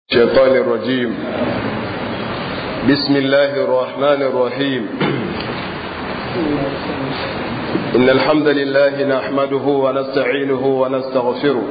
الشيطان الرجيم. بسم الله الرحمن الرحيم. إن الحمد لله نحمده ونستعينه ونستغفره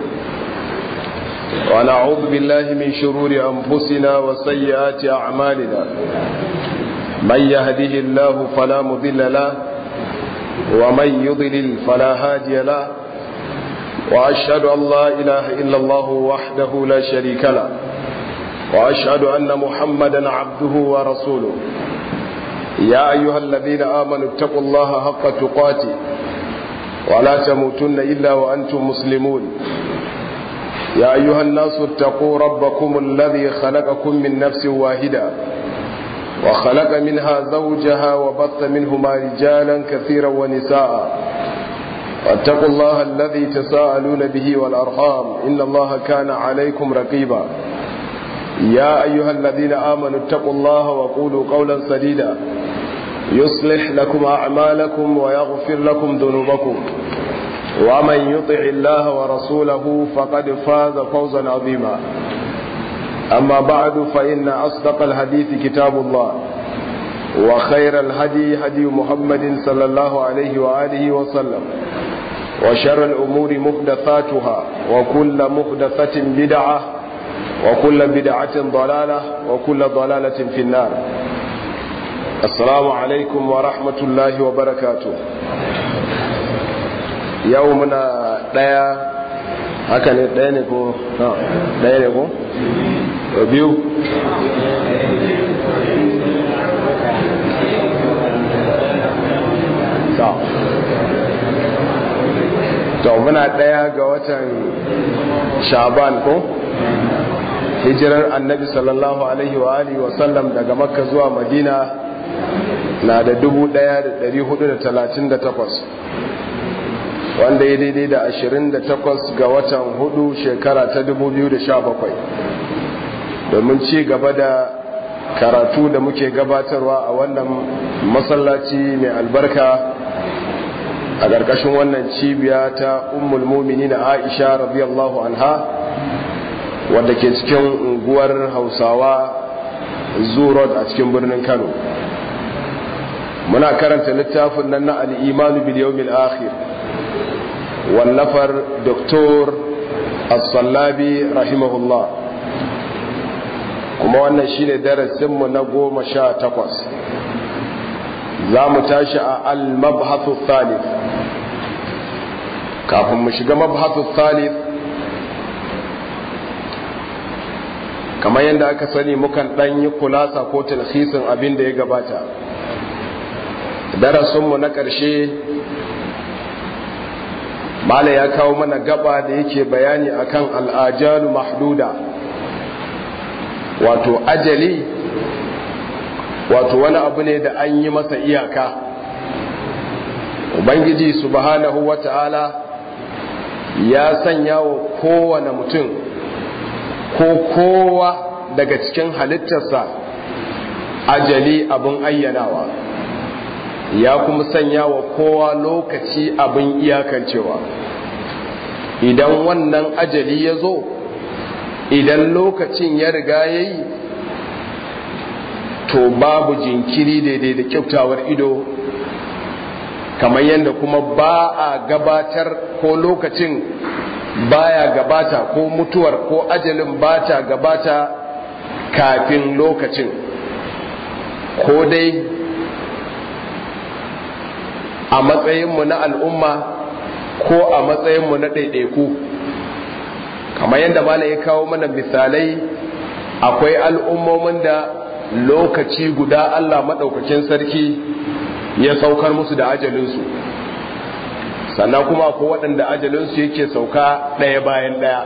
ونعوذ بالله من شرور أنفسنا وسيئات أعمالنا. من يهده الله فلا مضل له ومن يضلل فلا هادي له، وأشهد أن لا إله إلا الله وحده لا شريك له، وأشهد أن محمدا عبده ورسوله. يا أيها الذين آمنوا اتقوا الله حق تقاته ولا تموتن إلا وأنتم مسلمون. يا أيها الناس اتقوا ربكم الذي خلقكم من نفس واحدة وخلق منها زوجها وبث منهما رجالا كثيرا ونساء، واتقوا الله الذي تساءلون به والأرحام إن الله كان عليكم رقيبا. يا أيها الذين آمنوا اتقوا الله وقولوا قولا سديدا يصلح لكم أعمالكم ويغفر لكم ذنوبكم، ومن يطع الله ورسوله فقد فاز فوزا عظيما. أما بعد، فإن أصدق الحديث كتاب الله، وخير الهدي هدي محمد صلى الله عليه وآله وسلم، وشر الأمور محدثاتها، وكل محدثة بدعة، وكل بدعة ضلالة، وكل ضلالة في النار. السلام عليكم ورحمة الله وبركاته. يومنا دايا هكذا دايا نكو دايا نكو بيو to muna daya ga watan Sha'ban ko hijirar annabi sallallahu alaihi wa alihi wa sallam daga makka zuwa madina na da 1438, wanda ya daidai da 28 ga watan hudu shekara ta 2017, domin ci gaba da karatu da muke gabatarwa a wannan masallaci mai albarka a ƙarƙashin wannan cibiya ta ummul mu'minin Aisha radiyallahu anha, wadda ke cikin unguwar Hausawa Zurot a cikin birnin Kano. Muna karanta littafin nan na al-Imanu bil Yawmil Akhir wallafar Dr. As-Sallabi rahimahullah, kuma wannan shine darasin mu na 18. Za mu tashi a al-Mabhathu Thalith. Kafin mu shiga Mabhathu Thalith, kamar yadda aka sani mukan ɗan yi kulasa ko talhisin abin da ya gabata. Darasinmu na ƙarshe Mala ya kawo mana gaba da yake bayani akan al'ajalu mahduda, wato ajali, wato wani abu ne da an yi masa iyaka. Ubangiji subhanahu wata'ala ya sanya wa kowane mutum ko kowa daga cikin halittarsa ajali abin ayyanawa, ya kuma sanya wa kowa lokaci abin iyakancewa. Idan wannan ajali ya zo, idan lokacin ya riga ya yi, to babu jinkiri daidai da kyautawar ido, kamar yadda kuma ba a gabatar ko lokacin baya gabata ko mutuwar ko ajalin bata gabata kafin lokacin, ko dai a matsayinmu na al'umma ko a matsayinmu na ɗaiɗaiku. Kamar yadda Mala ya kawo mana misalai, akwai al'ummomin da lokaci guda Allah maɗaukakin sarki ya saukar musu da ajalinsu, sannan kuma akwai waɗanda ajalinsu yake sauka ɗaya bayan ɗaya.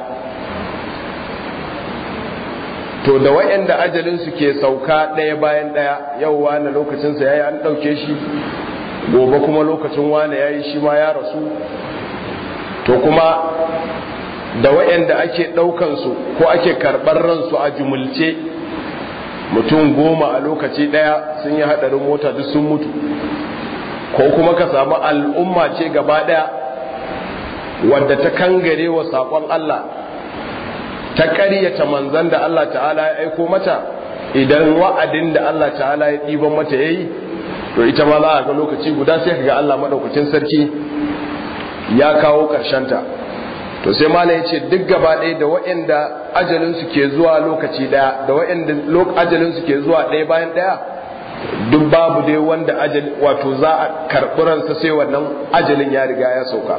To da waɗanda ajalinsu ke sauka ɗaya bayan ɗaya, yau wane lokacinsa ya yi an ɗauke shi, gobe kuma lokacin wane ya yi shi ma ya rasu. To kuma da waɗanda ake ɗaukansu ko ake karɓar ransu a jumulce, mutum 10 a lokaci ɗaya sun yi haɗarin mota duk sun mutu, ko kuma ka samu al'umma ce gaba ɗaya wadda ta kangare wa saƙon Allah, ta ƙaryata manzon da Allah ta'ala ya aiko mata, idan wa'adin da Allah ta'ala ya ɗiban mata yayi, to ita ma za a ga lokaci guda sai ka ga Allah madaukakin sarki ya kawo ta. To sai malam ya ce duk gaba ɗaya da waɗanda ajalinsu ke zuwa lokaci ɗaya da waɗanda ajalinsu ke zuwa ɗaya bayan ɗaya, duk babu dai wanda wato za a karɓi ransa sai wannan ajalin ya riga ya sauka.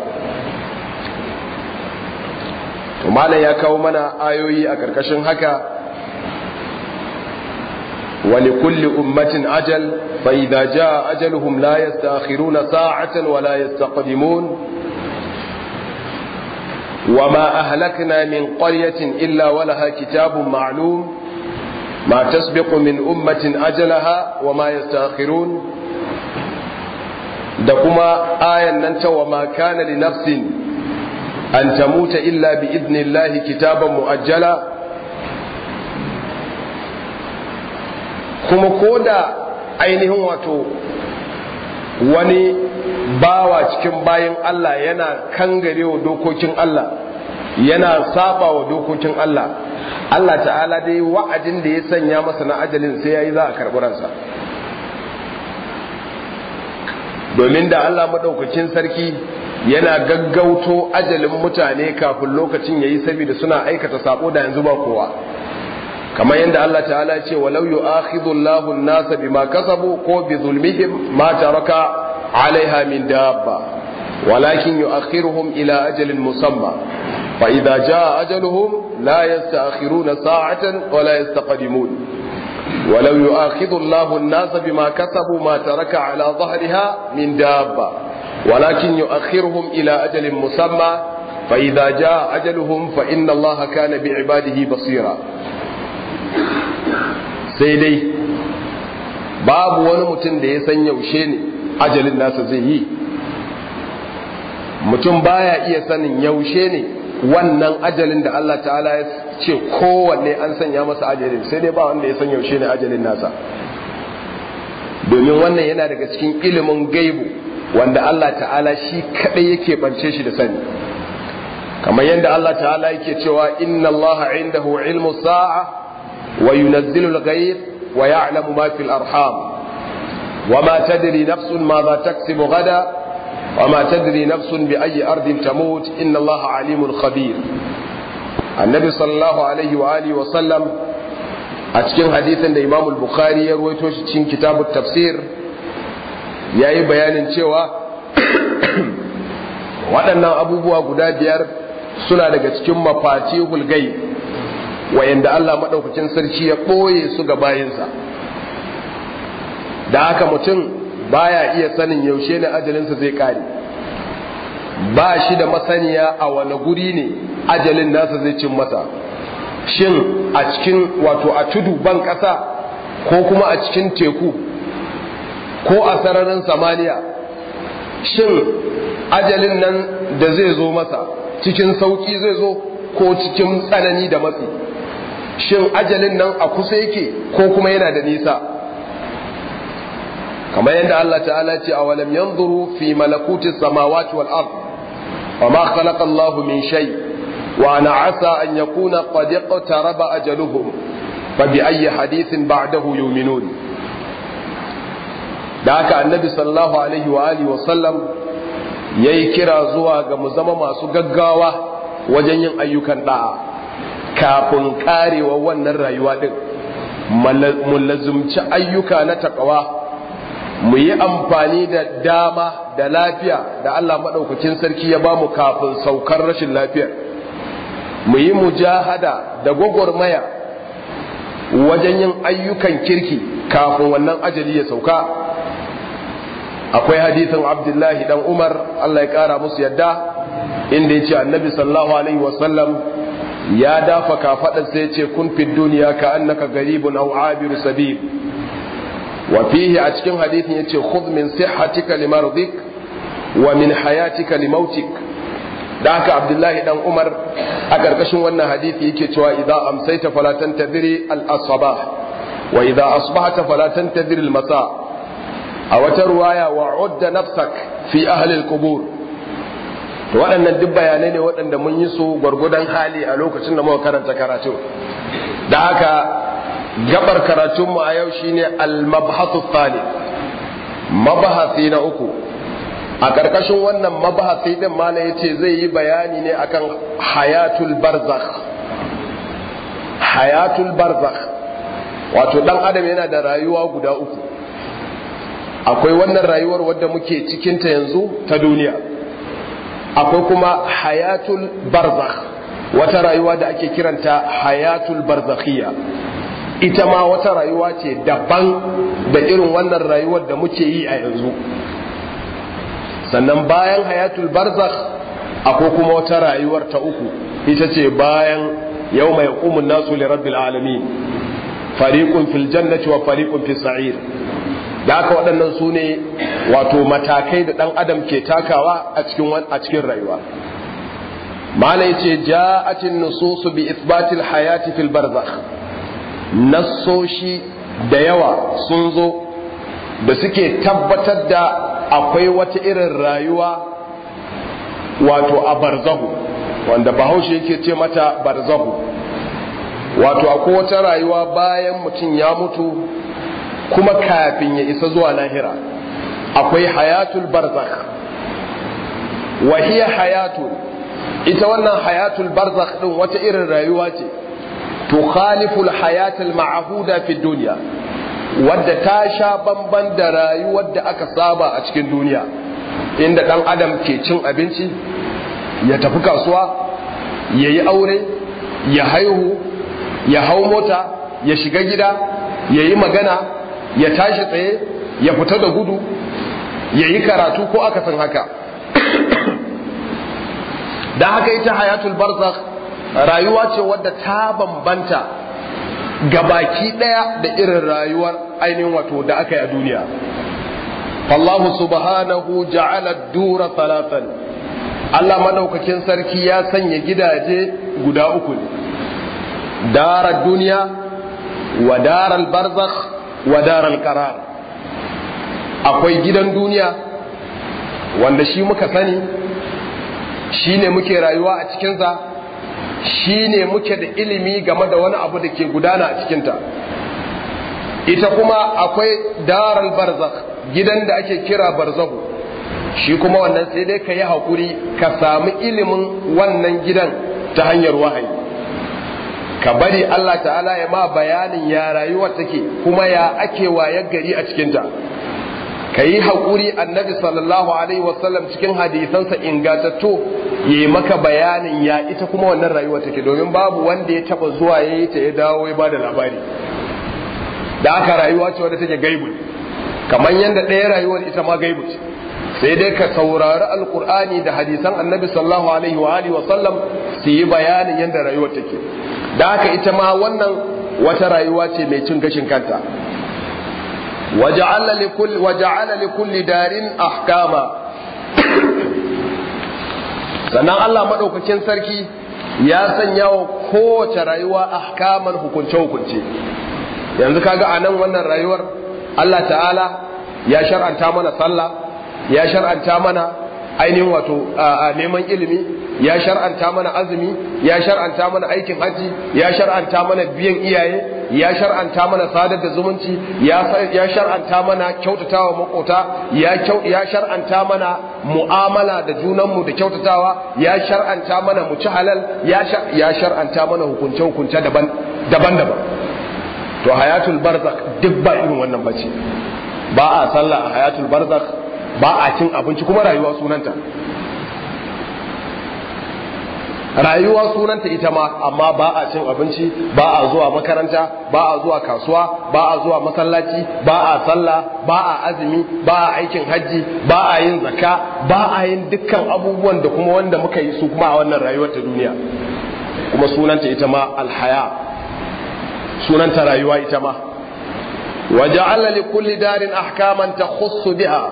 To malam ya kawo mana ayoyi a ƙarƙashin haka, wa likulli ummatin ajal fa idza jaa ajaluhum la yasta'khiruna sa'atan wa la yastaqdimun wa ma ahlakna min qaryatin illa wa laha kitabun ma'lum ma tasbiqu min ummatin ajalaha wa ma yasta'khirun. da kuma ayan nan ta wa ma kana li nafsin an tamuta illa bi idnillahi kitaban muajjala. kuma koda ainihin wato wani bawa cikin bayin Allah yana kangarewa dokokin Allah, yana saba wa dokokin Allah, Allah ta'ala dai wa'adin da ya sanya masa na ajalin sai yayi za a karɓi ransa. domin da Allah madaukakin sarki yana gaggauto ajalin mutane kafin lokacin yayi saboda suna aikata sabo da yanzu ba kowa, kamar yadda Allah ta'ala ce walau yu'akhidhu Allahu an-nasa bima kasabu ko bi zulmihim ma taraka 'alayha min dabba walakin yu'akhiruhum ila ajalin musamma fa idza jaa ajaluhum la yasta'khiruna sa'atan wa la yastaqdimun ولو يؤاخذ الله الناس بما كسبوا ما ترك على ظهرها من دابة ولكن يؤخرهم إلى أجل مسمى فإذا جاء أجلهم فإن الله كان بعباده بصيرا. سيدي باب ونمتن دي سنيوشين أجل الناس زي mutum baya iya sanin yaushe ne wannan ajalin da Allah ta'ala ya ce kowanne an sanya masa ajalin, sai dai ba wanda ya san yaushe ne ajalin nasa, domin wannan yana daga cikin ilimin gaibu wanda Allah ta'ala shi kadai yake bance shi da sani, kamar yadda Allah ta'ala yake cewa inna Allah indahu ilmu sa'a wa yunazzilu al-ghayth wa ya'lamu ma fil arham wa ma tadri nafsun ma za taksibu gada وما تدري نفس بأي أرض تموت إن الله عليم خبير. النبي صلى الله عليه وآله وسلم أتكين حديثا دا إمام البخاري يرويتوش تكين كتاب التفسير يأي بيان شوى وأننا أبوبوا قدادير suna daga cikin mafatihul ghaib wayanda Allah madaukakin sarki ya boye su ga bayinsa, da haka mutum baya iya sanin yaushe ne ajalinsa zai kare, ba shi da masaniya a wani guri ne ajalin nasa zai cin masa, shin a cikin wato a tudu ban ƙasa ko kuma a cikin teku ko a sararin samaniya, shin ajalin nan da zai zo masa cikin sauki zai zo ko cikin tsanani da matsi, shin ajalin nan a kusa yake ko kuma yana da nisa, kamar yadda Allah ta'ala ce awalam yanzuru fi malakuti samawati wal ard wa ma khalaqa Allahu min shay wa ana asa an yakuna qad iqtaraba ajaluhum fa bi ayyi hadithin ba'dahu yu'minun. da haka annabi sallallahu alaihi wa alihi wa sallam yayi kira zuwa ga mu zama masu gaggawa wajen yin ayyukan da'a kafin karewa wannan rayuwa din, mu lazumci ayyuka na takawa, mu yi amfani da dama da lafiya da Allah maɗaukakin sarki ya bamu kafin saukar rashin lafiyar, mu yi mujahada da gwagwarmaya wajen yin ayyukan kirki kafin wannan ajali ya sauka. akwai hadisin Abdullahi dan Umar Allah ya kara musu yadda inda yace annabi sallallahu alaihi wasallam ya dafa kafadar sai yace kun fid dunya ka annaka garibun aw abiru sabil. wa fihi a cikin hadisin yace khudh min sihhatika limardik wa min hayatika limautik. da haka Abdullahi dan Umar a karkashin wannan hadisi yake cewa idza amsayta fala tantadhiri al-asbah wa idza asbahta fala tantadhiri al-masa. a wata ruwaya wa udda nafsak fi ahli al-qubur, to waɗannan duk bayanai ne waɗanda mun yi su gwargwadon hali a lokacin da muka karanta karatu. Da haka gabar karatunmu a yau shine al-mabhathu thalith, mabahasi na uku. A ƙarƙashin wannan mabahasi din mala yace zai yi bayani ne akan hayatul barzakh. Hayatul barzakh wato dan adam yana da rayuwa guda uku. Akwai wannan rayuwar wadda muke cikin ta yanzu ta duniya, akwai kuma hayatul barzakh, wata rayuwa da ake kiranta hayatul barzakhiyya. Ita ma wata rayuwa ce daban da irin wannan rayuwar da muke yi a yanzu. Sannan bayan hayatul barzakh akwai kuma wata rayuwar ta uku, ita ce bayan yawma yaqumun nasu li rabbil alamin, fariqun fil jannati wa fariqun fis sa'ir. Da haka waɗannan su ne wato matakai da ɗan adam ke takawa a cikin rayuwa. Mala yace ja'atin nususu bi ithbatil hayati fil barzakh, nassoshi da yawa sun zo da suke tabbatar da akwai wata irin rayuwa wato a barzahu, wanda bahaushe yake ce mata barzahu. Wato akwai wata rayuwa bayan mutum ya mutu kuma kafin ya isa zuwa lahira. Akwai hayatul barzakh wa hiya hayatun, ita wannan hayatul barzakh din wata irin rayuwa ce tukhaliful hayatul ma'huda fi dunya, wadda ta sha bamban da rayuwar da aka saba a cikin duniya, inda dan adam ke cin abinci, ya tafi kasuwa, ya yi aure, ya haihu, ya hau mota, ya shiga gida, ya yi magana, ya tashi tsaye, ya fita da gudu, ya yi karatu ko akasin haka. Da haka ita hayatul barzakh rayuwa ce wadda ta bambanta gabaki daya da irin rayuwar ainihin wato da aka yi a duniya. Allahu subhanahu ja'ala ad-dura thalathan, Allah madaukakin sarki ya sanya gidaje guda uku ne, darar duniya wa daral barzakh wa daral qarar. Akwai gidan duniya wanda shi muka sani, shi ne muke rayuwa a cikinsa, shi ne muke da ilimi game da wani abu da ke gudana a cikinta. Ita kuma akwai daral barzakh, gidan da ake kira barzahu, shi kuma wannan sai dai ka yi haƙuri ka samu ilimin wannan gidan ta hanyar wahayi, ka bari Allah ta'ala ya ma bayanin ya rayuwa take kuma ya ake wayar gari a cikinta. Ka yi haƙuri, annabi sallallahu alaihi wasallam cikin hadisansa ingatattu ya yi maka bayanin ya ita kuma wannan rayuwa take, domin babu wanda ya taba zuwa ya yi ta ya dawo ya ba da labari. Da aka rayuwa ce wadda take gaibu, kamar yadda ɗaya rayuwar ita ma gaibu ce, sai dai ka saurari alkur'ani da hadisan annabi sallallahu alaihi wa alihi wasallam su yi bayanin yadda rayuwar take. Da haka ita ma wannan wata rayuwa ce mai cin gashin kanta. وجعل لكل دار أحكاما. sannan Allah madaukakin sarki ya sanya wa kowace rayuwa ahkaman hukunce-hukunce. Yanzu kaga a nan wannan rayuwar Allah ta'ala ya shar'anta mana sallah, ya shar'anta mana ainihin wato neman ilimi, ya shar'anta mana azumi, ya shar'anta mana aikin haji, ya shar'anta mana biyan iyaye, ya shar'anta mana sadar da zumunci, ya shar'anta mana kyautatawa makota, ya shar'anta mana mu'amala da junanmu da kyautatawa, ya shar'anta mana mu ci halal, ya shar'anta mana hukunce-hukunce daban-daban. To hayatul barzakh duk ba irin wannan bace, ba a sallah a hayatul barzakh, ba a cin abinci, kuma rayuwa sunanta rayuwa sunanta ita ma, amma ba a cin abinci, ba a zuwa makaranta, ba a zuwa kasuwa, ba a zuwa masallaci, ba a sallah, ba a azumi, ba a aikin hajji, ba a yin zakka, ba a yin dukkan abubuwan da kuma wanda muka yi su kuma a wannan rayuwar ta duniya. Kuma sunanta ita ma alhaya, sunanta rayuwa ita ma. waja'ala li kulli darin ahkaman takhussu biha,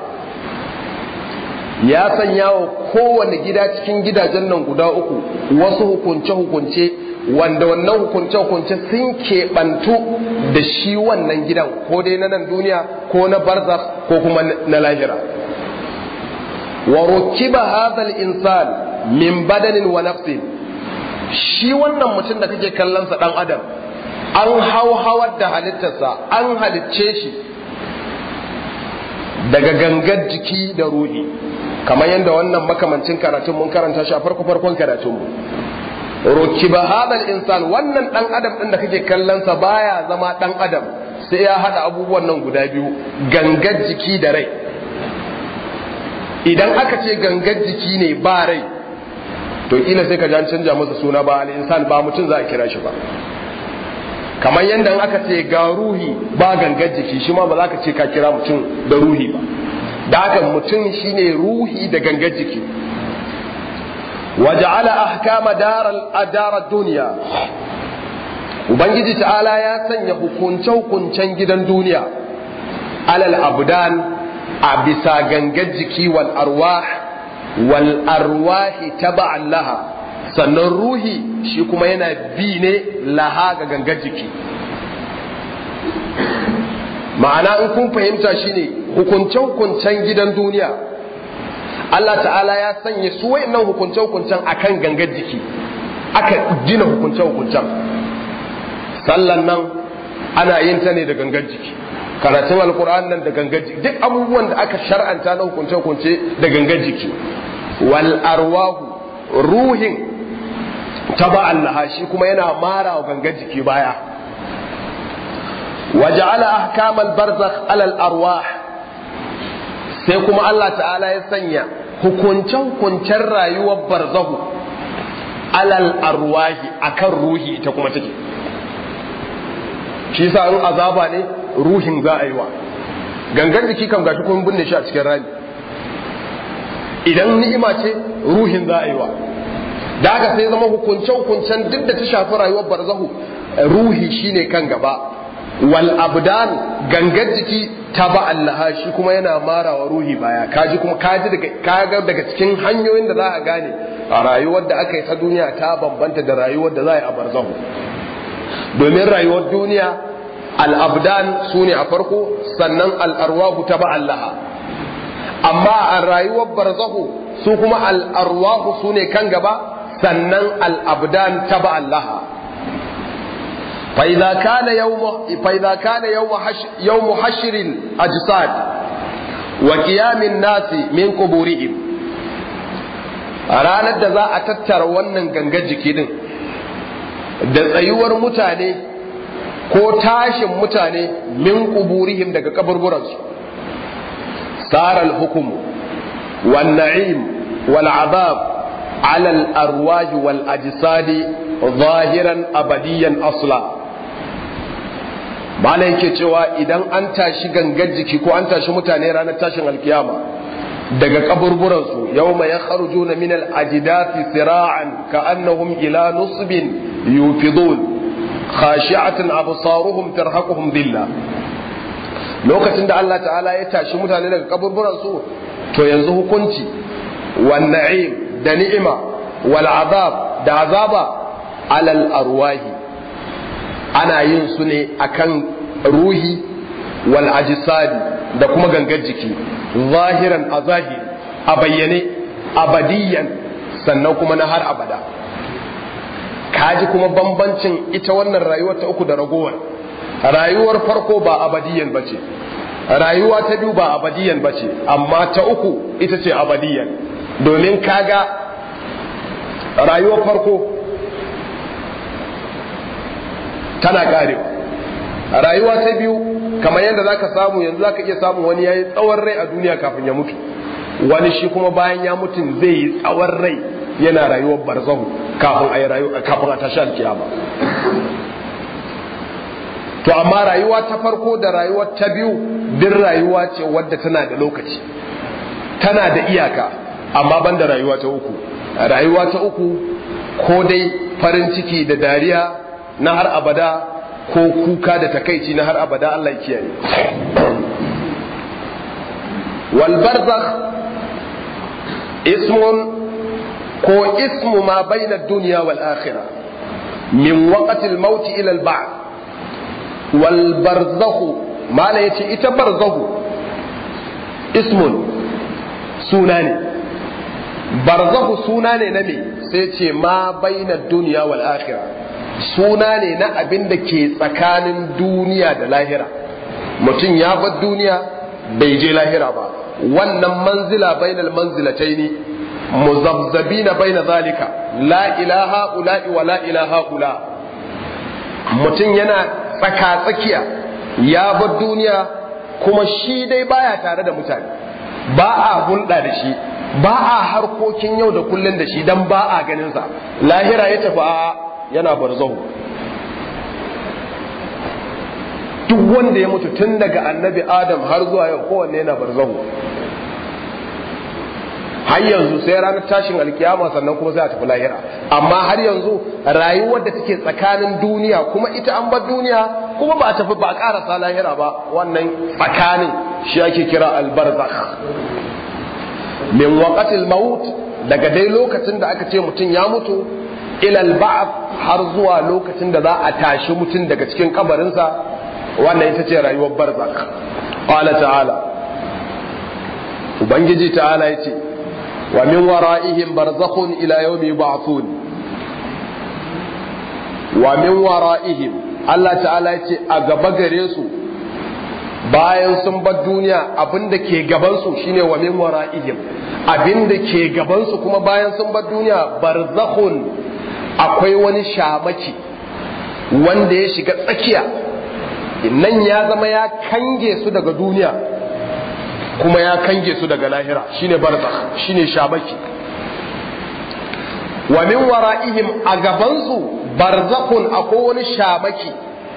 ya sanya wa kowane gida cikin gidajen nan guda uku wasu hukunce-hukunce wanda wannan hukunce-hukunce sun keɓantu da shi wannan gidan, ko dai na nan duniya ko na barzakh ko kuma na lahira. wa rukiba hadha al-insan min badanin wa nafsin, shi wannan mutum da kake kallon sa dan adam an hawar da halittarsa, an halicce shi daga gangar jiki da ruhi, kamar yadda wannan makamancin karatun mun karanta shi a farkon karatun mu. Rukiba hadal insan, wannan dan adam din da kake kallon sa baya zama dan adam sai ya hada abubuwan nan guda biyu, gangar jiki da rai. Idan aka ce gangar jiki ne ba rai, to kila sai ka ji an canja masa suna, ba al-insan, ba mutum za a kira shi ba. Kamar yadda aka ce ga ruhi ba gangar jiki, shi ma ba za ka ce ka kira mutum da ruhi ba. Da haka mutum shine ruhi da gangar jiki. Waja'ala ahkama darar duniya, Ubangiji ta'ala ya sanya hukunce-hukuncen gidan duniya alal abdan a bisa gangar jiki wal arwahi taba'an laha, sannan ruhi shi kuma yana bi ne laha ga gangar jiki. Ma'ana in kun fahimta shine hukunce-hukuncen gidan duniya Allah ta'ala ya sanya su wayannan hukunce-hukuncen akan gangar jiki, aka gina hukunce-hukuncen. Sallan nan ana yin ta ne da gangar jiki, karatun alkur'an nan da gangar jiki, duk abubuwan da aka shar'anta na hukunce-hukunce da gangar jiki. Wal arwahu, ruhin taba'an laha, shi kuma yana mara wa gangar jiki baya. Waja'ala ahkamal barzakh alal arwah, sai kuma Allah ta'ala ya sanya hukunce-hukuncen rayuwar barzahu alal arwahi akan ruhi ita kuma take. Shi sa in azaba ne ruhin za a yi wa, gangan jiki kan gashi kuma binne shi a cikin rami. Idan ni'ima ce ruhin za a yi wa, da haka sai zama hukunce-hukuncen duk da ta shafi rayuwar barzahu ruhi shine kan gaba. Wal abdan, gangan jiki taba Allah, shi kuma yana mara wa ruhi baya. Kaga daga cikin hanyoyin da za a gane a rayuwar da aka yi ta duniya ta bambanta da rayuwar da za a yi a barzahu. Domin rayuwar duniya al'abdan su ne a farko, sannan al'arwahu ta ba'allaha. Amma a rayuwar barzahu su kuma al'arwahu su ne kan gaba, sannan al'abdan ta ba'allaha. فإذا كان يوم حشر الأجساد وقيام الناس من قبورهم، ranar da za a tattara wannan gangar jiki din da tsayuwar mutane ko tashin mutane min quburihim daga kaburburansu, sara al-hukm wan na'im wal azab ala al-arwah wal ajsad zahiran abadiyan asla. Bala yake cewa idan an tashi gangar jiki ko an tashi mutane ranar tashin alkiyama daga kaburburansu, yawma yakhrujuna min al-ajdathi sira'an ka'annahum ila nusbin yufidun khashi'atan absaruhum tarhaquhum dhilla. Lokacin da Allah ta'ala ya tashi mutane daga kaburburansu, to yanzu hukunci wan na'im da ni'ima wal azab da azaba alal arwahi ana yin su ne akan ruhi wal ajsadi da kuma gangar jiki, zahiran a zahiri, a bayyane, abadiyan, sannan kuma na har abada. Kaji kuma bambancin ita wannan rayuwar ta uku da ragowar. Rayuwar farko ba abadiyan bace, rayuwa ta biyu ba abadiyan bace, amma ta uku ita ce abadiyan. Domin kaga rayuwar farko tana karewa, rayuwa ta biyu kamar yadda zaka samu yanzu, zaka iya samu wani yayi tsawon rai a duniya kafin ya mutu, wani shi kuma bayan ya mutu zai yi tsawon rai yana rayuwar barzahu kafin a tashi alkiyama. To amma rayuwa ta farko da rayuwa ta biyu din rayuwa ce wadda tana da lokaci, tana da iyaka, amma banda rayuwa ta uku. Rayuwa ta uku ko dai farin ciki da dariya na har abada, ko kuka da takaici na har abada, Allah ya kiyaye. Wal barzakh ismun ko ismu ma bayna ad-dunya wal akhirah min waqti al-maut ila al-ba'th. Wal barzakh mala yace ita barzakh ismun suna ne barzakhu suna ne na me sai ce ma baina duniya wal akhirah, suna ne na abin da ke tsakanin duniya da lahira. mutum ya bar duniya bai je lahira ba, wannan manzila bainal manzilataini muzabzabina baina zalika la ilaha ula'i wa la ilaha ula. mutum yana tsaka-tsakiya, ya bar duniya kuma shi dai baya tare da mutane, ba a hulɗa da shi, ba a harkokin yau da kullun da shi dan ba a ganinsa. lahira ya tafi a yana barzahu. duk wanda ya mutu tun daga annabi adam har zuwa yau kowanne yana barzahu, har yanzu sai ranar tashin alkiyama sannan kuma sai a tafi lahira. amma har yanzu rayuwar da take tsakanin duniya kuma ita an bar duniya kuma ba a tafi ba a karasa lahira ba, wannan tsakanin shi ake kira albarzakh. min waqatil maut, daga dai lokacin da aka ce mutum ya mutu, ilal ba'th, har zuwa lokacin da za a tashi mutum daga cikin kabarinsa, wannan ita ce rayuwar barzakh. qala ta'ala, ubangiji ta'ala yace wa min wara'ihim barzakhun ila yawmi yub'athun. wa min wara'ihim, Allah ta'ala yace a gaba gare su bayan sun bar duniya, abinda ke gaban su shine wa min wara'ihim, abinda ke gaban su kuma bayan sun bar duniya, barzakhun, akwai wani shamaki wanda ya shiga tsakiya, nan ya zama ya kange su daga duniya kuma ya kange su daga lahira, shine barzakh, shine shamaki. wa min wara'ihim, a gaban su barzakhun, akwai wani shamaki,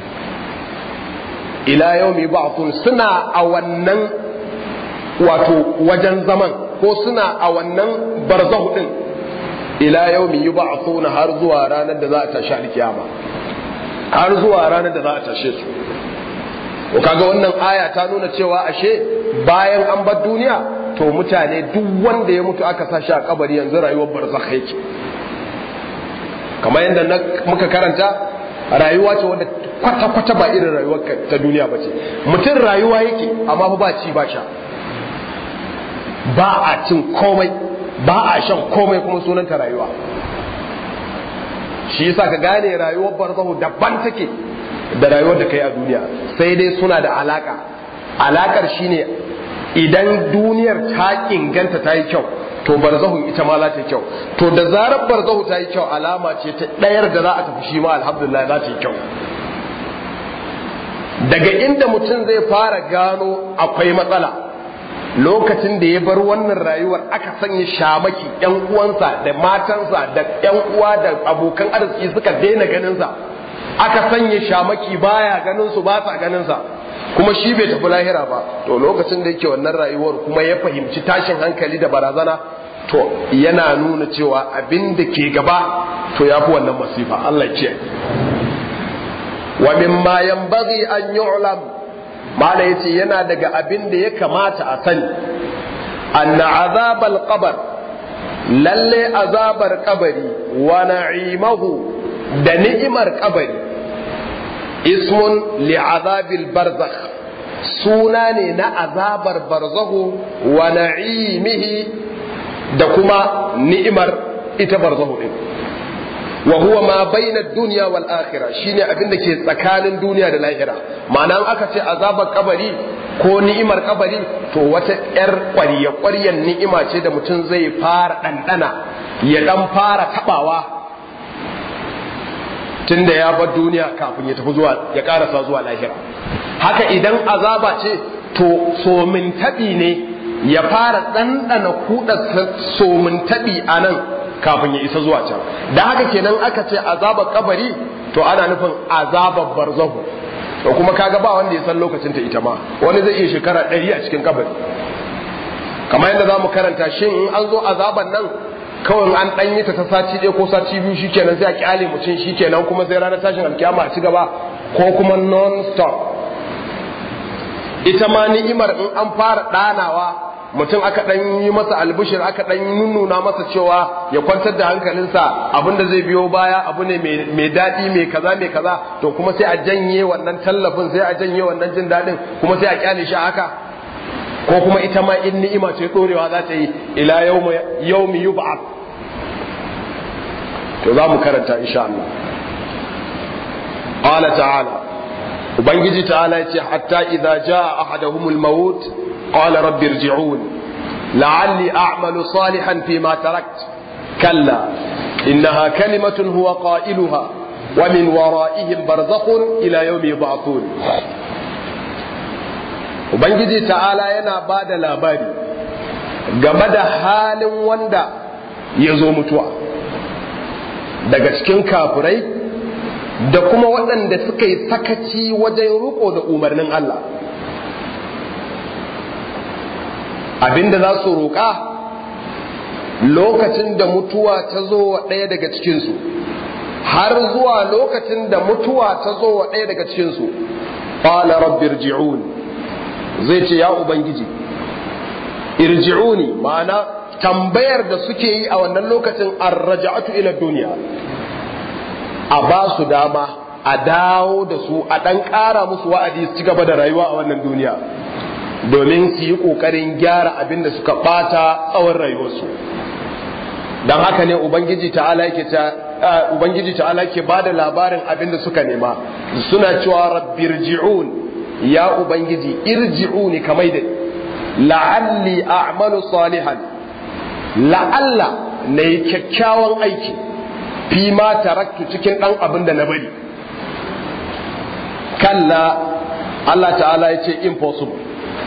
ila yawmi ba'thun, suna a wannan wato wajen zaman, ko suna a wannan barzakh din, ila yawmi yub'athuna, har zuwa ranar da za a tashi alkiyama, har zuwa ranar da za a tashe su. ko kaga wannan aya ta nuna cewa ashe bayan an bar duniya to mutane duk wanda ya mutu aka sa shi a kabari yanzu rayuwar barzakh yake. kamar yadda muka karanta, rayuwa ce wanda kwata-kwata ba irin rayuwar ta duniya ba ce. mutum rayuwa yake amma ba ci ba sha, ba a cin komai, ba a shan komai, kuma sunanta rayuwa. shi yasa ka gane rayuwar barzahu daban take da rayuwar da kai a duniya, sai dai suna da alakar shine idan duniyar ta inganta ta yi kyau to barzahu ita ma za ta yi kyau, to da zarar barzahu ta yi kyau alama ce ta ɗayar da za a tafi shi ma alhamdulillah za ta yi kyau. daga inda mutum zai fara gano akwai matsala lokacin da ya bar wannan rayuwar, aka sanya shamaki, yan uwansa da matansa da yan uwa da abokan arziki suka daina ganinsa, aka sanya shamaki, baya ganin su, ba sa ganin sa, kuma shi bai tafi lahira ba. to lokacin da yake wannan rayuwar kuma ya fahimci tashin hankali da barazana, to yana nuna cewa abin da ke gaba to yafi wannan masifa. Allah ya ce wa mimma yanbaghi an yu'lam, mala yace yana daga abin da ya kamata a sani, anna azabal qabr, lalle azabar kabari, wa na'imahu, da ni'imar kabari, ismun li'azabil barzakh, suna ne na azabar barzakhu, wa na'imihi, da kuma ni'imar ita barzakhu din. wa huwa ma bayna ad-dunya wal akhirah, shine abin da ke tsakanin duniya da lahira. ma'ana aka ce azabar kabari ko ni'imar kabari, to wata yar ƙwaryan ni'ima ce da mutum zai fara ɗanɗana, ya dan fara tabawa tunda ya bar duniya kafin ya tafi zuwa, ya karasa zuwa lahira. haka idan azaba ce to somin tabi ne, ya fara ɗanɗana kuɗa somin tabi a nan kafin ya isa zuwa can. da haka kenan aka ce azabar kabari to ana nufin azabar barzahu, to kuma kaga ba wanda ya san lokacin ta ita ma, wani zai iya shekara 100 a cikin kabari. kamar yadda zamu karanta, shin in an zo azaban nan kawai an dan yi ta sati ɗaya ko sati biyu shikenan sai a kyale mutum shikenan kuma sai ranar tashin alkiyama a ci gaba, ko kuma non stop. ita ma ni'imar in an fara ɗanawa mutum aka dan yi masa albishir, aka dan nuna masa cewa ya kwantar da hankalinsa, abinda zai biyo baya abu ne mai daɗi, mai kaza, to kuma sai a janye wannan tallafin, sai a janye wannan jin daɗin, kuma sai a kyale shi haka. ko kuma ita ma in ni'ima ce dorewa za ta yi ila yawmi yub'ath. to za mu karanta insha Allah. qala ta'ala, ubangiji ta'ala yace hatta idza jaa ahaduhumul maut qala rabbi irji'un la'alli a'malu salihan fima tarakt kalla innaha kalimatun huwa qailuha wa min wara'ihim barzakhun ila yawmi yub'athun. ubangiji ta'ala yana bada labari game da halin wanda ya zo mutuwa daga cikin kafirai da kuma waɗanda suka yi sakaci wajen riko da umarnin Allah. Abinda za su roƙa lokacin da mutuwa ta zo wa ɗaya daga cikinsu, har zuwa lokacin da mutuwa ta zo wa ɗaya daga cikinsu, qala rabbi irji'un, zai ce ya ubangiji irji'uni, ma'ana tambayar da suke yi a wannan lokacin arraja'atu ila duniya, a ba su dama a dawo da su a ɗan ƙara musu wa'adi su ci gaba da rayuwa a wannan duniya domin su yi ƙoƙarin gyara abin da suka ɓata tsawon rayuwarsu. don haka ne ubangiji ta'ala ke ba da labarin abin da suka nema, suna cewa rabbirji'un, ya ubangiji irji'uni kamar da la'alli a'malu salihan, la'alla na yi kyakkyawan aiki fi ma taraktu cikin ɗan abin da na bari. kalla, Allah ta'ala ya ce impossible.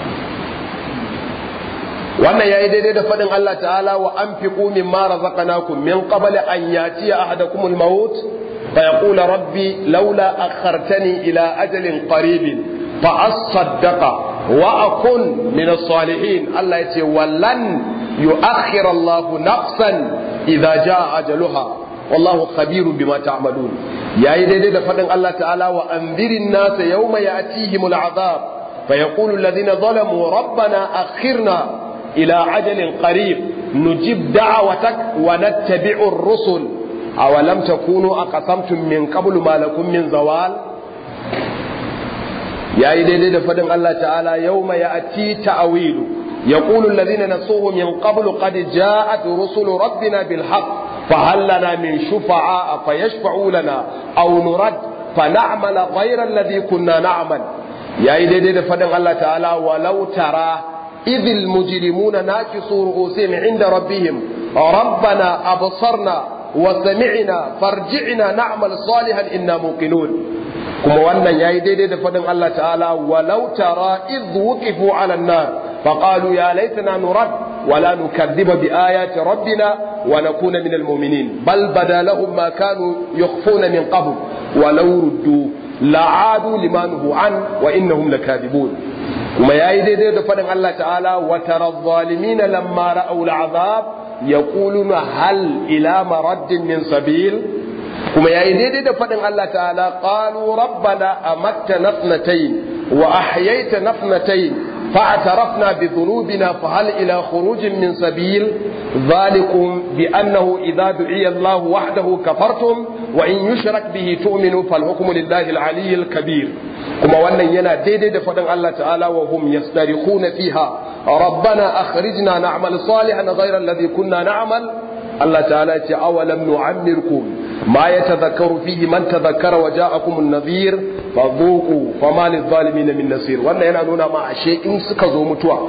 wannan yayi daidai da faɗin Allah ta'ala wa anfiqu mimma razaqnakum min qabli an yatiya ahadakumul maut fa yaqula rabbi laula akhartani ila ajalin qaribin fa asaddaqa wa akun min as-salihin. Allah yace wallan yu'akhkhira Allahu nafsan idza jaa ajaluha wallahu khabirun bima ta'malun. yayi daidai da faɗin Allah ta'ala wa anzirin nasa yawma ya'tihimul azab fa yaqulu alladhina zalamu rabbana akhirna ila ajalin qarib nujib da'watak wa nattabi'ur rusul awalam takunu aqsamtum min qablu ma lakum min zawal. yayi daidai da fadin Allah ta'ala yawma ya'ti ta'wilu yaqulu alladhina nasuhu min qablu qad ja'at rusulu rabbina bil haqq fahal lana min shufa'a fayashfa'u lana aw nurad fana'mala ghayra alladhi kunna na'mal. yayi daidai da fadin Allah ta'ala walau tara إذ المجرمون ناكسوا رؤوسهم عند ربهم ربنا أبصرنا وسمعنا فارجعنا نعمل صالحا إنا موقنون. كما وانا ياي دي فدن الله تعالى ولو ترى إذ وقفوا على النار فقالوا يا ليتنا نرد ولا نكذب بآيات ربنا ونكون من المؤمنين بل بدا لهم ما كانوا يخفون من قبل ولو ردوا لعادوا لما نهوا عنه وإنهم لكاذبون. kuma yayi daidai da fadin Allah ta'ala wa tara adh-dhalimina lamma ra'aw al-'adhab yaquluna hal ila maraddin min sabil. kuma yayi daidai da fadin Allah ta'ala qalu rabbana amattana ithnatayn wa ahyaytana ithnatayn fa'tarafna bi dhunubina fahal ila khurujin min sabil dhalikum bi annahu idha du'iya Allah wahdahu kafartum wa in yushrak bihi tu'minu fal hukmu lillahi al-'aliy al-kabir. kuma wannan yana daidai da faɗin Allah ta'ala wa hum yastarikhuna fiha rabbana akhrijna na'mal salihan ghayra alladhi kunna na'mal. Allah ta'ala ya ce awalam nu'ammirkum ma yatadhakkaru fihi man tadhakkara wa ja'akum an-nadhir fadhuqu fama lidh-dhalimin min nasir. wannan yana nuna ma ashe in suka zo mutuwa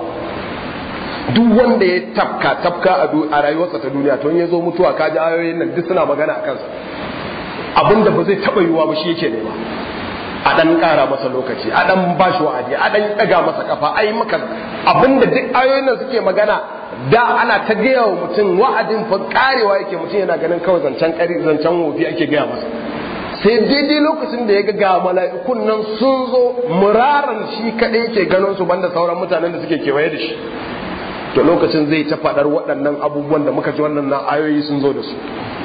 duk wanda ya tafka a rayuwarsa ta duniya to in ya zo mutuwa kaji ayoyin nan duk suna magana akan sa abinda ba zai taba yiwuwa ba shi yake nema a dan kara masa lokaci a dan bashi wa'adi a dan daga masa kafa ai maka abinda duk ayoyin nan suke magana da ana ta gaya wa mutum wa'adin fa karewa yake mutum yana ganin kawai zancen wofi ake gaya masa sai daidai lokacin da ya ga mala'ikun nan sun zo muraran shi kadai yake ganin su banda sauran mutanen da suke kewaye da shi to lokacin zai ta fadar waɗannan abubuwan da muka ji wannan na ayoyi sun zo da su.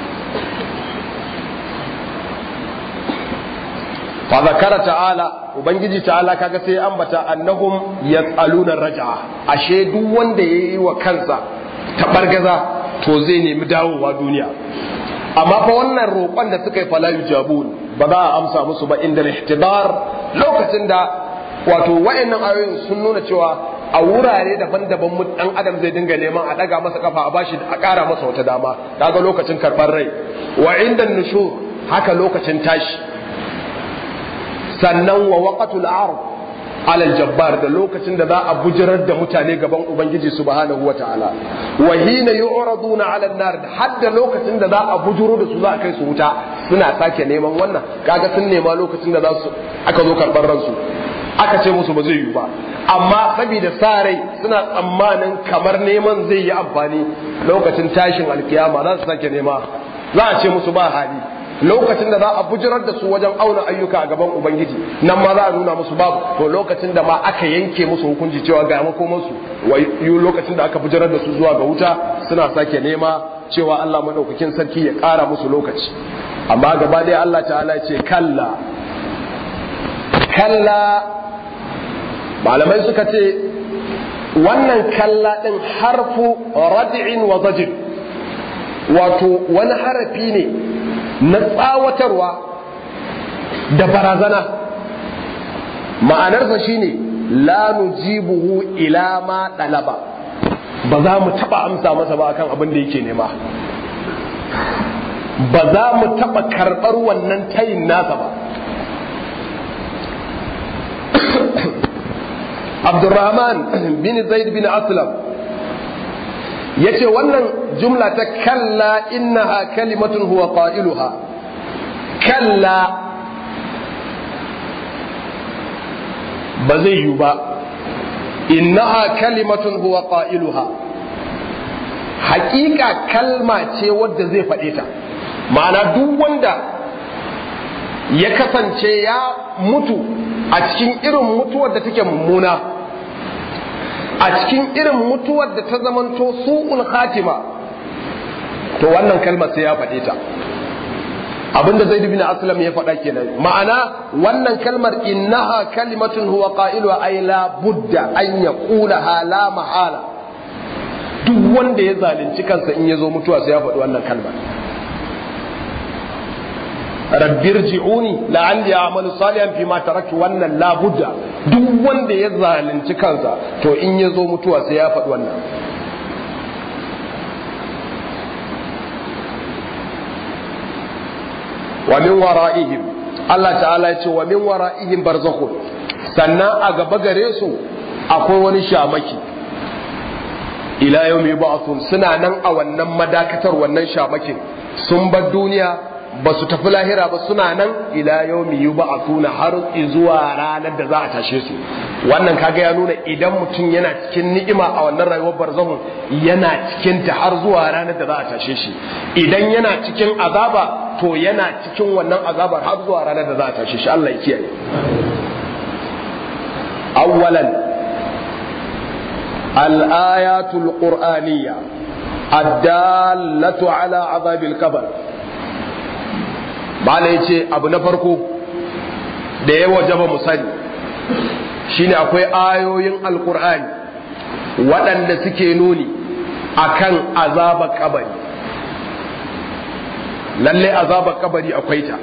فذكر تعالى ubangiji ta'ala kaga sai ambata annahum yas'aluna raj'a, ashe duk wanda yayi wa kansa tabargaza to zai nemi dawowa duniya. amma fa wannan roƙon da suka yi fala yujabun ba za a amsa musu ba inda ihtidar lokacin da wato wayannan ayoyin sun nuna cewa a wurare daban-daban dan adam zai dinga neman a daga masa kafa a bashi a ƙara masa wata dama kaga lokacin karɓar rai wa inda nushur haka lokacin tashi sannan wa waqatul ard alal jabbar da lokacin da za a bujirar da mutane gaban ubangiji subhanahu wataala wa hina yu'raduna ala an-nar hadda lokacin da za a bujuro da su za a kai su wuta suna sake neman wannan kaga sun nema lokacin da za su aka zo karɓar ransu aka ce musu ba zai yi ba amma saboda sa rai suna tsammanin kamar neman zai yi amfani lokacin tashin alkiyama za su sake nema za a ce musu ba hali lokacin da za a bujirar da su wajen auna ayyuka a gaban ubangiji nan ma za a nuna musu babu to lokacin da ma aka yanke musu hukunci cewa ga makomansu lokacin da aka bujirar da su zuwa ga wuta suna sake nema cewa Allah madaukakin sarki ya ƙara musu lokaci amma gaba dai Allah ta'ala ce kalla malamai suka ce wannan kalla din harfu rad'in wa zajr wato wani harafi ne na tsawatarwa da barazana ma'anarsa shine la nujibuhu ila ma dalaba ba za mu taba amsa masa ba akan abin da yake nema ba za mu taba karbar wannan tayin nasa ba Abdurrahman bin Zaid bin Aslam yace wannan jumla ta kalla innaha kalimatun huwa qailuha kalla ba zai yi ba innaha kalimatun huwa qailuha haƙiƙa kalma ce wadda zai faɗe ta ma'ana duk wanda ya kasance ya mutu a cikin irin mutuwar da take mummuna a cikin irin mutuwar da ta zamanto su'ul khatima to wannan kalmar sai ya faɗe ta abinda Zaid bin Aslam ya faɗa kenan ma'ana wannan kalmar innaha kalimatun huwa qailuha ay la budda an yaqulaha la mahala duk wanda ya zalunci kansa in yazo mutuwa sai ya faɗi wannan kalmar rabbirji'uni la'alli a'malu salihan fima taraktu wannan la budda duk wanda ya zalunci kansa to in yazo mutuwa sai ya faɗi wannan wa min wara'ihim Allah ta'ala ya ce wa min wara'ihim barzakhun sannan a gaba gare su akwai wani shamaki ila yawmi yub'athun suna nan a wannan madakatar wannan shamakin sun bar duniya ba su tafi lahira ba suna nan ila yawmi yub'athuna har zuwa ranar da za a tashe su wannan kaga ya nuna idan mutum yana cikin ni'ima a wannan rayuwar barzahun yana cikin ta har zuwa ranar da za a tashe shi idan yana cikin azaba to yana cikin wannan azabar har zuwa ranar da za a tashe shi Allah ya kiyaye awwalan al-ayatul qur'aniyya ad-dallatu ala azabil qabr bala ya ce abu na farko da ya wajaba mu sani shine akwai ayoyin alkur'ani waɗanda suke nuni akan azabar kabari lalle azabar kabari akwai ta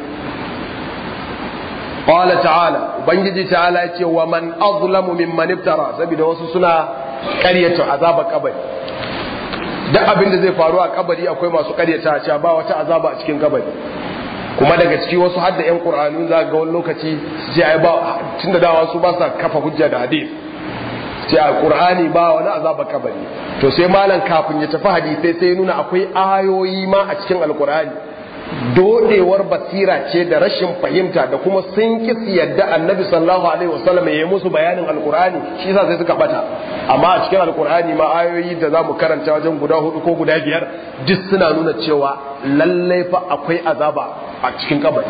qala ta'ala ubangiji ta'ala yace wa man azlamu mimman iftara saboda wasu suna ƙaryata azabar kabari duk abin da zai faru a kabari akwai masu ƙaryata cewa ba wata azaba a cikin kabari kuma daga ciki wasu hadda yan qur'ani za ga wani lokaci sai ai ba tunda dawa su ba sa kafa hujja da hadith sai a qur'ani ba wani azaba kabari to sai malam kafin ya tafi hadisi sai nuna akwai ayoyi ma a cikin alqur'ani dodewar basira ce da rashin fahimta da kuma sun kisi yadda annabi sallallahu alaihi wasallam ya yi musu bayanin alqur'ani shi yasa sai suka bata amma a cikin alqur'ani ma ayoyi da zamu karanta wajen guda 4 ko guda 5 duk suna nuna cewa lalle fa akwai azaba a cikin kabari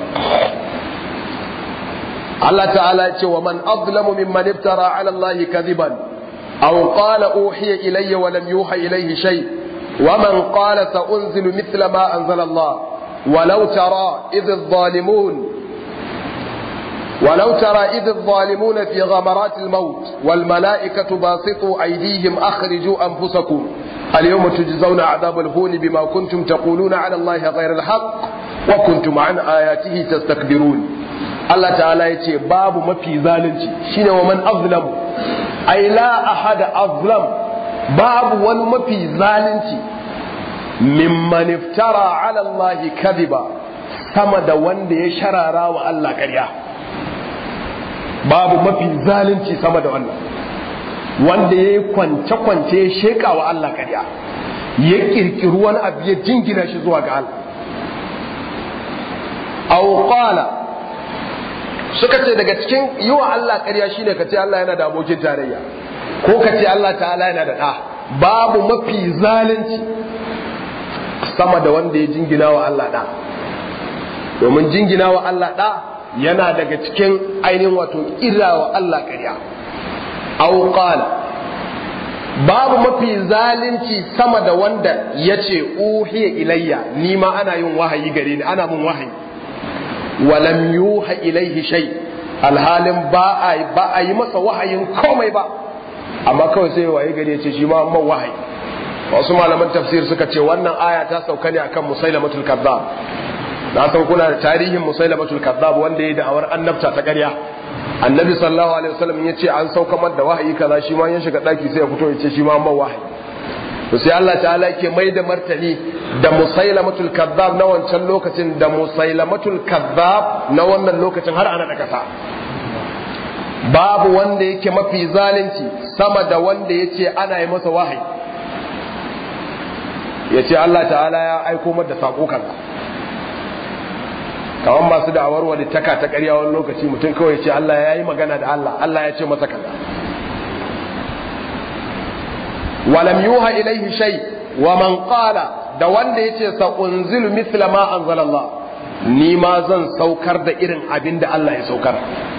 Allah ta'ala ya ce wa man azlamu mimman iftara ala Allah kadiban aw qala uhiya ilayya wa lam yuha ilayhi shay wa man qala sa unzilu mithla ma anzala Allah ولو ترى إذ الظالمون في غمرات الموت والملائكة باسطوا أيديهم أخرجوا أنفسكم اليوم تجزون عذاب الهون بما كنتم تقولون على الله غير الحق وكنتم عن آياته تستكبرون الله تعالى يتي باب ما في ذلك شين ومن أظلم ai la ahada azlam, babu wani mafi zalunci mimman iftara ala Allah kadhiba, sama da wanda ya sharara wa Allah ƙarya. Babu mafi zalunci sama da wannan, wanda ya yi kwance-kwance ya sheka wa Allah ƙarya, ya kirkiri wani abu ya jingina shi zuwa ga Allah. Aw qala, suka ce daga cikin yi wa Allah ƙarya shine ka ce Allah yana da abokin tarayya, ko ka ce Allah ta'ala yana da ɗa. Babu mafi zalunci sama da wanda ya jingina wa Allah ɗa, domin jingina wa Allah ɗa yana daga cikin ainihin wato ira wa Allah ƙarya. Aw qala, babu mafi zalunci sama da wanda ya ce uhiya ilayya, ni ma ana yin wahayi gare ni, ana mun wahayi, walam yuha ilaihi shay, alhalin ba a yi masa wahayin komai ba, amma kawai sai waye gari ya ce shi ma man wahayi. Wasu malaman tafsir suka ce wannan aya ta sauka ne akan Musailamatul Kazzab. Na san kuna da tarihin Musailamatul Kazzab wanda ya da'awar annabta ta ƙarya. Annabi sallallahu alaihi wasallam ya ce an sauka mar da wahayi kaza, shi ma ya shiga daki sai ya fito ya ce shi ma man wahayi. To sai Allah ta'ala yake mai da martani da Musailamatul Kazzab na wancan lokacin da Musailamatul Kazzab na wannan lokacin har ana da kasa. Babu wanda yake mafi zalunci sama da wanda yace ana yi masa wahayi, yace Allah ta'ala ya aiko mar da sako kaza. Kawan masu da'awar wani taka ta ƙarya wani lokaci mutum kawai yace Allah ya yi magana da Allah, Allah ya ce masa kaza. Walam yuha ilaihi shay, wa man qala, da wanda yace sa unzilu mithla ma anzala Allah, ni ma zan saukar da irin abin da Allah ya saukar.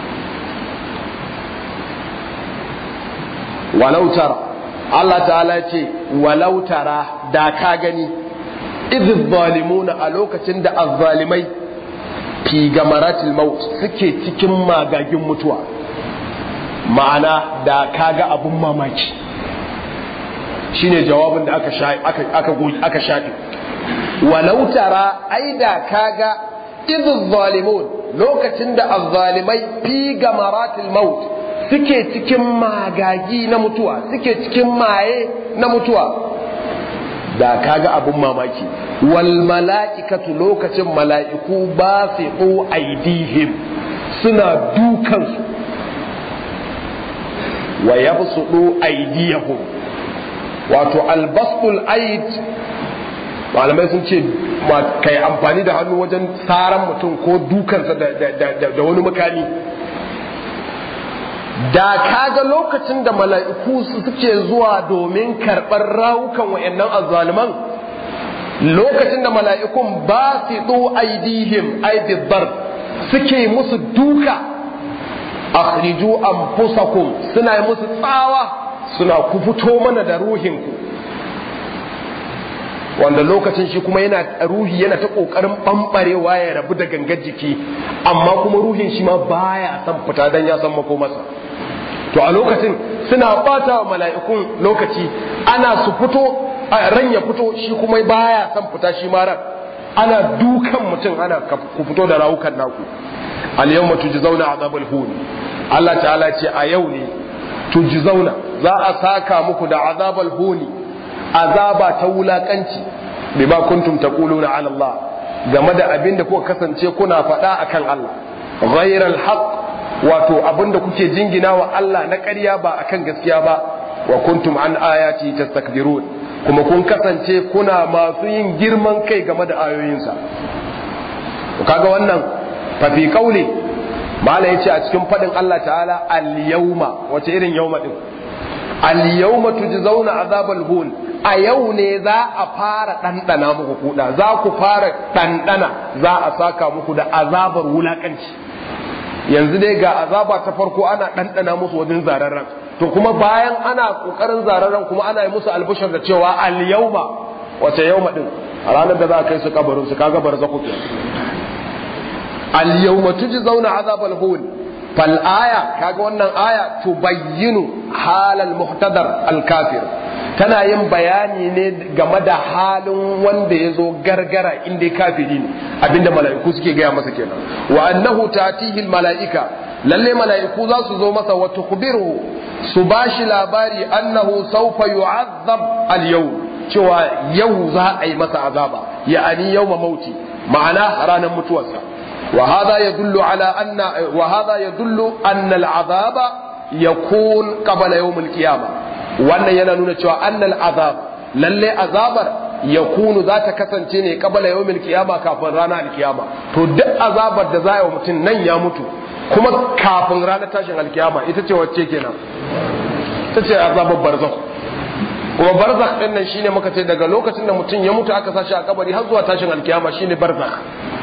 Walau tara, Allah ta'ala ce walau tara, da ka gani, idh zalimuna, a lokacin da azzalimai fi gamaratil maut suke cikin magagin mutuwa, ma'ana da kaga abun mamaki. Shine jawabin da aka shafi. Walau tara, ai da kaga idh zalimun, lokacin da azzalimai fi gamaratil maut suke cikin magagi na mutuwa, suke cikin maye na mutuwa, da kaga abun mamaki. Wal mala'ikatu, lokacin mala'iku ba su aidihim, suna dukansu, wa yabsudu aidiyahum, wato albastul aid, malamai sun ce kai amfani da hannu wajen tsaran mutum ko dukansa da wani makami. Da kaga lokacin da mala'iku suke zuwa domin karɓar rawukan wa'annan azzaliman, lokacin da mala'ikun ba su ɗo aidihim aididbar suke musu duka, akhriju anfusakum, suna yi musu tsawa, suna ku fito mana da ruhinku, wanda lokacin shi kuma ruhi yana ta kokarin bambarewa ya rabu da gangar jiki, amma kuma ruhin shi ma baya san fita dan ya san makomarsa. To a lokacin suna bata wa mala'ikun lokaci, ana su fito ran ya fito, shi kuma baya san fita shi ma ran, ana dukan mutum, ana ku fito da rawukan naku. Al yawma tujzauna azabal hun, Allah ta'ala ce a yau ne tujzauna, za a saka muku da azabal huni, azaba ta wulakanci, bima kuntum taquluna ala Allah, game da abinda kuka kasance kuna faɗa akan Allah, ghayral haqq, wato abinda kuke jingina wa Allah na ƙarya ba akan gaskiya ba, wa kuntum an ayati tastakbirun, kuma kun kasance kuna masu yin girman kai game da ayoyinsa. Kaga wannan fa fi qauli mala yace a cikin fadin Allah ta'ala al-yawma, wace irin yawma din? Al-yawma tujzauna azabal hun, a yau ne za a fara dandana muku kuda, za ku fara dandana, za a saka muku da azabar wulakanci. Yanzu dai ga azaba ta farko ana dandana musu wajen zararran, to kuma bayan ana kokarin zararran kuma ana yi musu albishar da cewa al-yawma, wace yawma din? A ranar da za a kai su kabarin su, kaga barzaku ke. Al-yawma tujzauna azabal hun, fal aya, kaga wannan aya tubayyinu halal muhtadar al-kafir, tana yin bayani ne game da halin wanda ya zo gargara inda kafiri ne, abinda mala'iku suke gaya masa kenan. Wa annahu tatihi al-mala'ika, lalle mala'iku za su zo masa wa tukhbiruhu su bashi labari annahu sawfa yu'azzab al-yawm cewa yau za a yi masa azaba ya'ani yawma mauti ma'ana ranar mutuwarsa wa hadha yadullu anna al-azaba yakun qabla yawm al-qiyamah wannan yana nuna cewa anna al-azab lalle azabar yakunu za ta kasance ne qabla yawm al-qiyamah kafin ranar al-qiyama to duk azabar da za a yi wa mutum nan ya mutu kuma kafin ranar tashin al-qiyama ita ce wacce kenan ita ce azabar barzakh kuma barzakh din nan shine muka ce daga lokacin da mutum ya mutu aka sashi a kabari har zuwa tashin al-qiyama shine barzakh.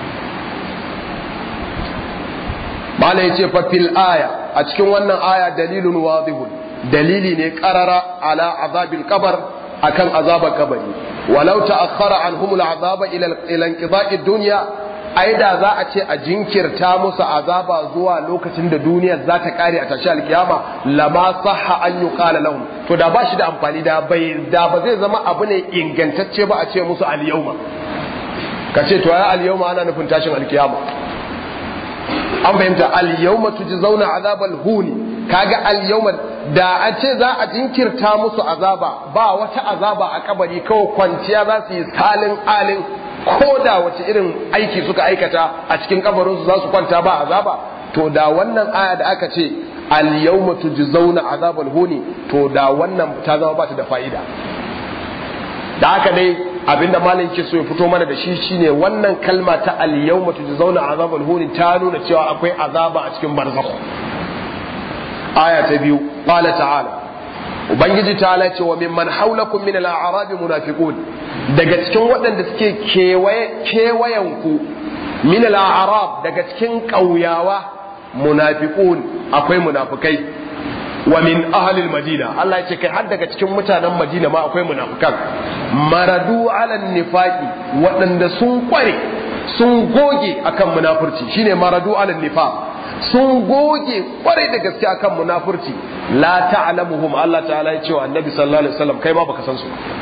Mala yace fa fil aya a cikin wannan aya dalilun wadihun dalili ne qarara ala azabil qabr akan azabar kabari walau ta'akhkhara anhum al'azaba ila inqida'i dunya aida za a ce a jinkirta musu azaba zuwa lokacin da duniyar za ta kare a tashi alkiyama lama sahha an yuqala lahum to da ba shi da amfani da ba zai zama abu ne ingantacce ba a ce musu al-yawma kace to ya al-yawma ana nufin tashin alkiyama an fahimta al-yawma tujzauna azabal huni kaga al-yawma da a ce za a jinkirta musu azaba ba wata azaba a kabari kawai kwanciya za su yi salin alin ko da wace irin aiki suka aikata a cikin kabarinsu za su kwanta ba azaba to da wannan aya da aka ce al-yawma tujzauna azabal huni to da wannan ta zama ba ta da fa'ida da haka dai abinda malam ke so ya fito mana da shi shine wannan kalma ta al-yawma tujzauna azabal huni ta nuna cewa akwai azaba a cikin barzakh aya ta biyu qala ta'ala ubangiji ta'ala ce wa mimman haulakum min al-a'rab munafiqun daga cikin waɗanda suke kewayenku min al-a'rab daga cikin ƙauyawa munafiqun akwai munafikai wa min ahli al-madina Allah ya ce kai har daga cikin mutanen Madina ma akwai munafikan maradu ala nifaqi waɗanda sun kware sun goge akan munafurci shine maradu ala nifaq sun goge kwarai da gaske akan munafurci la ta'lamuhum Allah ta'ala ya ce wa annabi sallallahu alaihi wasallam kai ma baka san su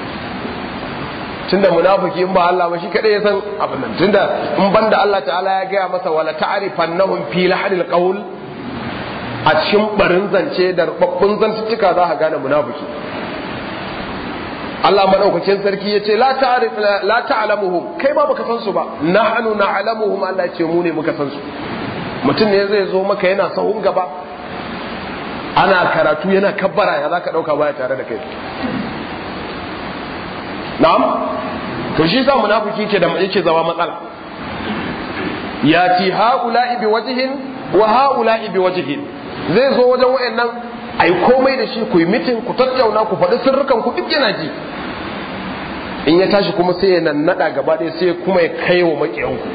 tunda munafiki in ba Allah ba shi kadai ya san abin nan tunda in banda Allah ta'ala ya gaya masa wala ta'rifannahum fi lahdil qawl a cikin barin zance da rubabbun zantuttuka za ka gane munafiki Allah madaukakin sarki yace la ta'lamuhum kai ma baka san su ba nahnu na'lamuhum Allah ya ce mu ne muka san su mutum ne zai zo maka yana sahun gaba ana karatu yana kabbara ya zaka dauka baya tare da kai na'am to shi sa munafiki yake zama matsala yati haula'i bi wajhin wa haula'i bi wajhin zai zo wajen wayannan ai komai da shi ku yi meeting ku tattauna ku faɗi sirrukan ku duk yana ji in ya tashi kuma sai ya nannada gaba ɗaya sai kuma ya kai wa makiyanku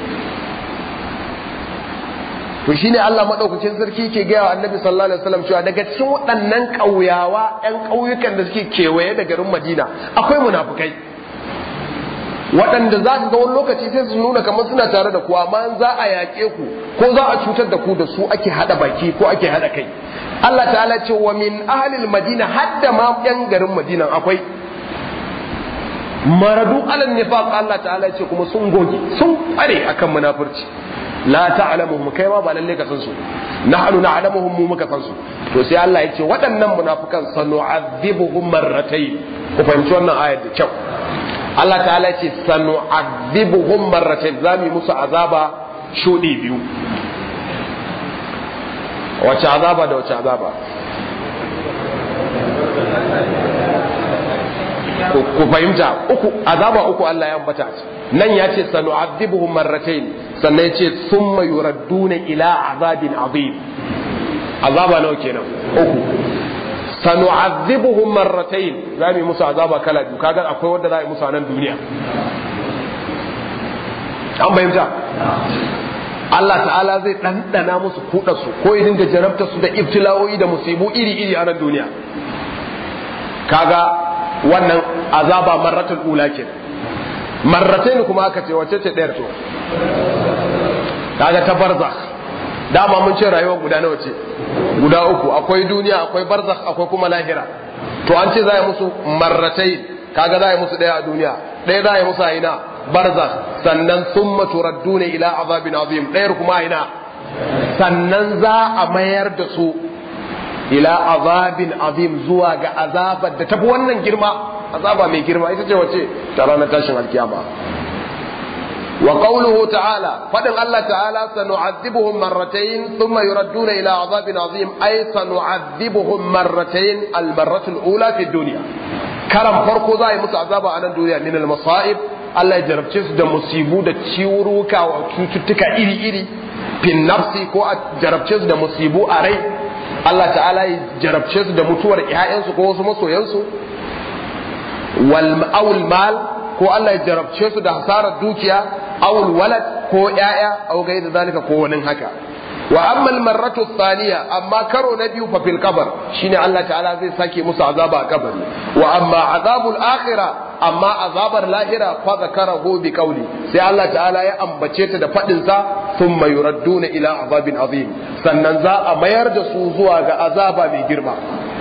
to shine Allah madaukakin sarki yake gaya wa Annabi sallallahu alaihi wasallam cewa daga cikin waɗannan ƙauyawa ƴan ƙauyukan da suke kewaye da garin Madina akwai munafukai waɗanda za ka ga wani lokaci sai su nuna kamar suna tare da ku amma za a yaƙe ku ko za a cutar da ku da su ake hada baki ko ake hada kai Allah ta'ala ce wa min ahlil madina hadda ma ƴan garin Madina akwai maradu alal nifaq Allah ta'ala ce kuma sun goge sun kware akan munafurci la ta'lamuhum kai ma ba lalle ka san su nahnu na'lamuhum mu muka san su to sai Allah ya ce waɗannan munafikan sanu'adhibuhum marratayn ku fahimci wannan ayar da kyau Allah ta'ala ya ce sanu'adhibuhum marratayn zamu musu azaba shudi biyu wace azaba da wace azaba ku fahimta uku azaba uku Allah ya ambata nan ya ce sanu'adhibuhum marratayn sannan ya ce summa yuradduna ila azabin azim azaba nawa kenan uku sanu'adhibuhum marratayn zamu musu azaba kala biyu kaga akwai wanda za a yi musu a nan duniya an fahimta Allah ta'ala zai ɗanɗana musu kuɗa su ko ya dinga jarabta su da ibtila'o'i da musibu iri-iri a nan duniya kaga wannan azaba marratul ula ke marratain kuma aka ce wace ce ɗayar to kaga ta barzakh dama mun ce rayuwar guda nawa ce guda uku akwai duniya akwai barzakh akwai kuma lahira to an ce za a musu marratain kaga za a musu ɗaya a duniya ɗaya za a musu a ina barzakh sannan summa turadduna ila azabin azim ɗayar kuma a ina sannan za a mayar da su ila azabin azim zuwa ga azabar da tafi wannan girma, azaba mai girma ita ce wace ta ranar tashin alkiyama. wa qawluhu ta'ala, fadin Allah ta'ala, sanu'adhibuhum marratayn thumma yuradduna ila azabin azim, ay sanu'adhibuhum marratayn al-marratu al-ula fi dunya. Karan farko za a yi musu azaba a nan duniya min al-masa'ib, Allah ya jarabce su da musibu da ciwuruka wa cututtuka iri-iri, fin nafsi, ko a jarabce su da musibu a rai, Allah ta'ala ya jarabce su da mutuwar ƴaƴansu ko wasu masoyansu, wal mal, ko Allah ya jarabce su da hasarar dukiya, awul walad, ko ƴaƴa, aw gaida zalika, ko wani haka. wa amma al-marratu thaniya, amma karo na biyu fa fil qabr, shine Allah ta'ala zai sake musu azaba a kabari. wa amma azabul akhirah, amma azabar lahira fa zakarahu bi qawli, sai Allah ta'ala ya ambace ta da fadin sa, thumma yuradduna ila azabin azim, sannan za a mayar da su zuwa ga azaba mai girma.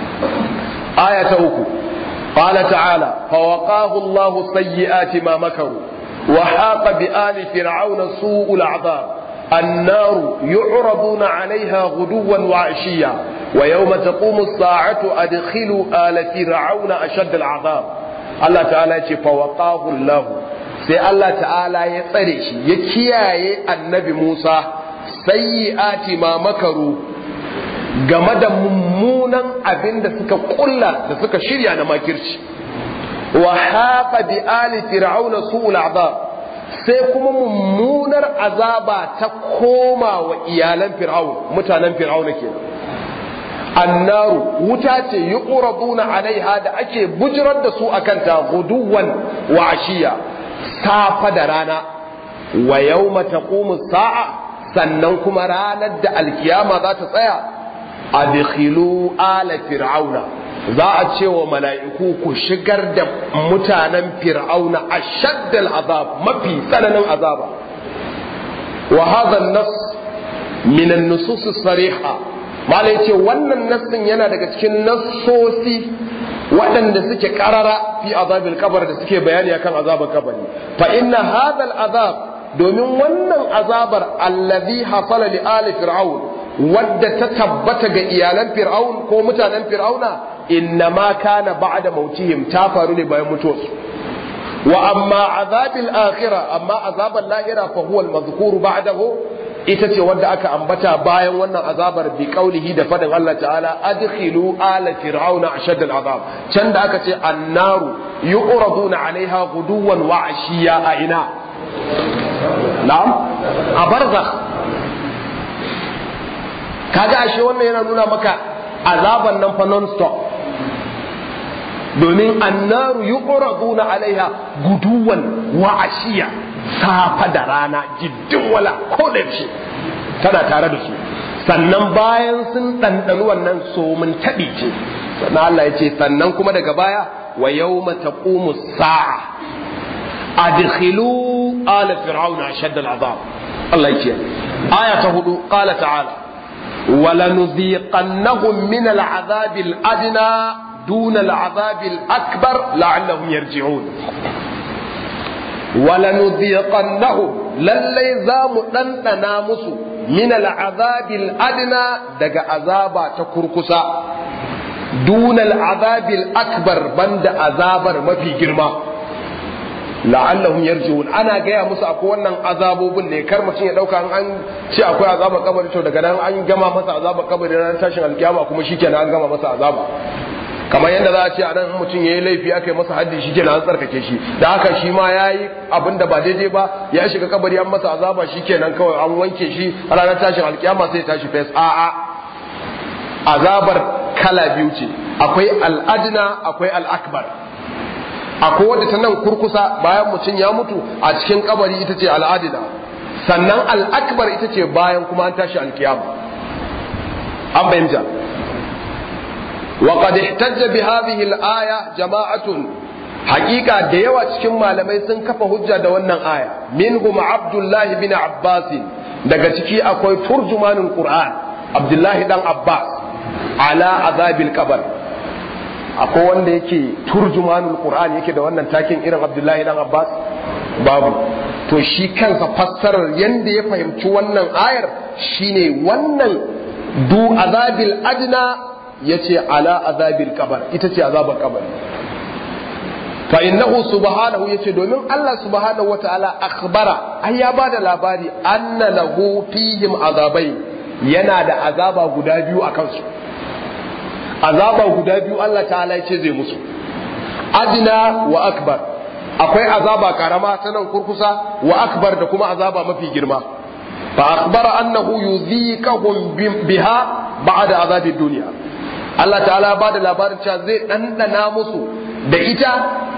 aya ta uku, qala ta'ala, fa waqahu Allahu sayyi'ati ma makaru wa haqa bi ali fir'auna su'ul azab. النار يعرضون عليها غدوا وعشيا ويوم تقوم الساعة أدخلوا آل فرعون أشد العذاب. الله تعالى فوقاه الله، sai Allah ta'ala ya tsare shi, ya kiyaye annabi Musa sayyi'ati ma makaru, game da mummunan abin da suka kulla da suka shirya na makirci. wa haqa bi ali fir'auna su'ul azab, sai kuma mummunar azaba ta koma wa iyalan fir'aun, mutanen fir'auna kenan. annaru, wuta ce yuqraduna alaiha da ake bujirar da su akan ta guduwan wa ashiya, safa da rana. wa yawma taqumu sa'a, sannan kuma ranar da alkiyama za ta tsaya, adkhilu ala fir'auna, za a ce wa mala'iku ku shigar da mutanen fir'auna ashaddal azab, mafi tsananin azaba. wa hadha an-nass min an-nusus as-sariha, malai ce wannan nassin yana daga cikin nassosi waɗanda suke karara fi azabil qabr, da suke bayani akan azabar kabari. fa inna hadha al-azab, domin wannan azabar allazi hasala li ali fir'aun, wadda ta tabbata ga iyalan fir'aun ko mutanen fir'auna, innama kana ba'da mautihim, ta faru ne bayan mutuwarsu. wa amma azabil akhirah, amma azabal lahira fa huwa al-madhkuru ba'dahu, ita ce wadda aka ambata bayan wannan azabar bi qaulihi, da fadin Allah ta'ala, adkhilu ala fir'auna ashad al-azab. can da aka ce annaru yuqraduna 'alayha ghuduwan wa 'ashiya, a ina? na'am, a barzakh. kaga ashe wannan yana nuna maka azaban nan fa non stop, domin annaru yuqraduna alaiha guduwan wa ashiya, safa da rana, jiddin wala ko da yaushe tana tare da su. sannan bayan sun ɗanɗani wannan somin taɓi ce, sannan Allah ya ce sannan kuma daga baya, wa yawma taqumu sa'a adkhilu ala fir'auna ashadda al'azab. Allah ya ce aya ta 4, qala ta'ala, ولنذيقنهم من العذاب الأدنى دون العذاب الأكبر لعلهم يرجعون. ولنذيقنهم للي زام لننا مسو من العذاب الأدنى دق عذابا تكركسا دون العذاب الأكبر بند عذابا ما في جرما la'allahum yarji'un. ana gaya musu akwai wannan azabobin ne, kar mutum ya dauka an ce akwai azabar kabari to daga nan an gama masa azabar kabari ran tashin alkiyama kuma shikenan an gama masa azaba. kamar yadda za a ce a nan mutum yayi laifi aka yi masa haddi shikenan an tsarkake shi, da haka shi ma yayi abinda ba daidai ba, ya shiga kabari an masa azaba shikenan kawai an wanke shi, ranar tashin alkiyama sai tashi fes. a'a, azabar kala biyu ce, akwai al'adna akwai al'akbar. akwai wadda ta nan kurkusa bayan mutum ya mutu a cikin kabari, ita ce al'adina. sannan al'akbar ita ce bayan kuma an tashi alkiyama. an bayyana. wa qad ihtajja bi hadhihi al-aya jama'atun, haqiqa da yawa cikin malamai sun kafa hujja da wannan aya. minhum Abdullah bin Abbas, daga ciki akwai turjumanul Qur'an Abdullahi dan Abbas, ala azabil qabr. akwai wanda yake turjumanul Qur'an yake da wannan takin irin Abdullahi dan Abbas? babu. to shi kansa fassarar yanda ya fahimci wannan ayar shine wannan du azabil adna yace ala azabil qabr, ita ce azabar kabari. fa innahu subhanahu yace domin Allah subhanahu wataala akhbara ai ya bada labari anna lahu fihim azabai, yana da azaba guda biyu akan su. azaba guda biyu Allah ta'ala yace zai musu, adna wa akbar. akwai azaba karama ta nan kurkusa, wa akbar da kuma azaba mafi girma. fa akhbara annahu yudhiqahum biha ba'da azabid dunya. Allah ta'ala ba da labarin cewa zai dandana musu da ita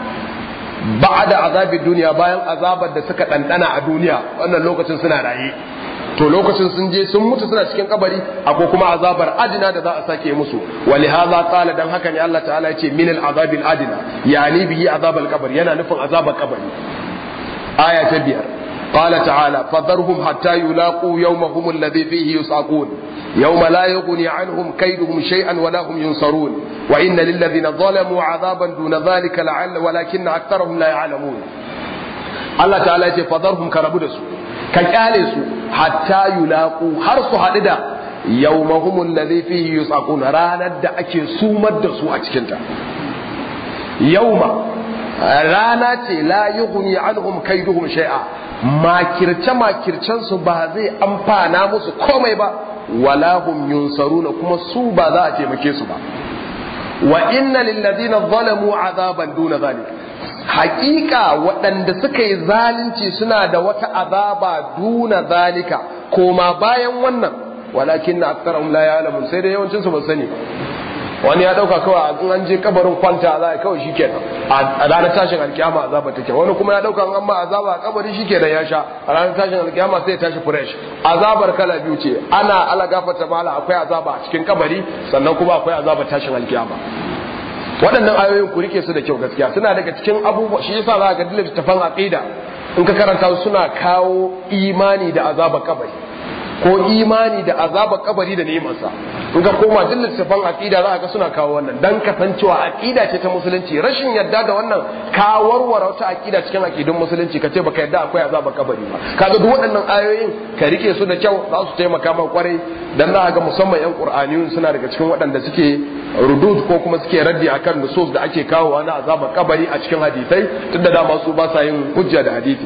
ba'da azabid dunya, bayan azabar da suka dandana a duniya wannan lokacin suna raye. to lokacin sun je sun mutu suna cikin kabari, akwai kuma azabar adina da za a sake musu. walihaza qala, dan haka ne Allah ta'ala ya ce min al-azabil adina, yani bihi azabal qabr, yana nufin azabar kabari. aya ta 5 qala ta'ala fadharhum hatta yulaqu yawmahum alladhi fihi yusaqun yawma la yughni anhum kayduhum shay'an wa la hum yunsarun wa inna lil ladhina zalamu 'adaban duna dhalika la'alla walakinna aktharuhum la ya'lamun. Allah ta'ala ya ce fadharhum, karabu da su, ka kyale su hatta yulaqu, har su haɗu da yawmahum alladhi fihi yusaqun, ranar da ake sumar da su a cikin ta. yawma rana ce la yughni anhum kaiduhum shay'a, makircen su ba zai amfana musu komai ba, wala hum yunsaruna, kuma su ba za a taimake su ba. wa inna lil ladina zalamu azaban duna zalik, hakika waɗanda suka yi zalunci suna da wata azaba duna zalika, koma bayan wannan, walakin na aktarahum la ya'lamun, sai da yawancin su ba sani ba. wani ya dauka kawai in an je kabarin kwanta za a kawai shikenan a ranar tashin alkiyama azaba take, wani kuma ya dauka an ma azaba a kabari shikenan ya sha, a ranar tashin alkiyama sai ya tashi fresh. azabar kala biyu ce, ana ala gafarta mala, akwai azaba a cikin kabari, sannan kuma akwai azaba tashin alkiyama. waɗannan ayoyin ku rike su da kyau, gaskiya suna daga cikin abubuwa, shi yasa za ka ga littattafan aqida in ka karanta suna kawo imani da azabar kabari ko imani da azabar kabari da nemansa. in ka koma duk littattafan aqida za ka ga suna kawo wannan, dan kasancewa aqida ce ta musulunci. rashin yadda da wannan ka warware wata aqida cikin aqidun musulunci, ka ce baka yadda akwai azabar kabari ba. kaga duk waɗannan ayoyin ka rike su da kyau, za su taimaka maka kwarai, dan za ga musamman yan qur'aniyun suna daga cikin waɗanda suke rudud ko kuma suke raddi akan nusus da ake kawowa na azabar kabari a cikin hadisai, tunda dama su ba sa yin hujja da hadisi.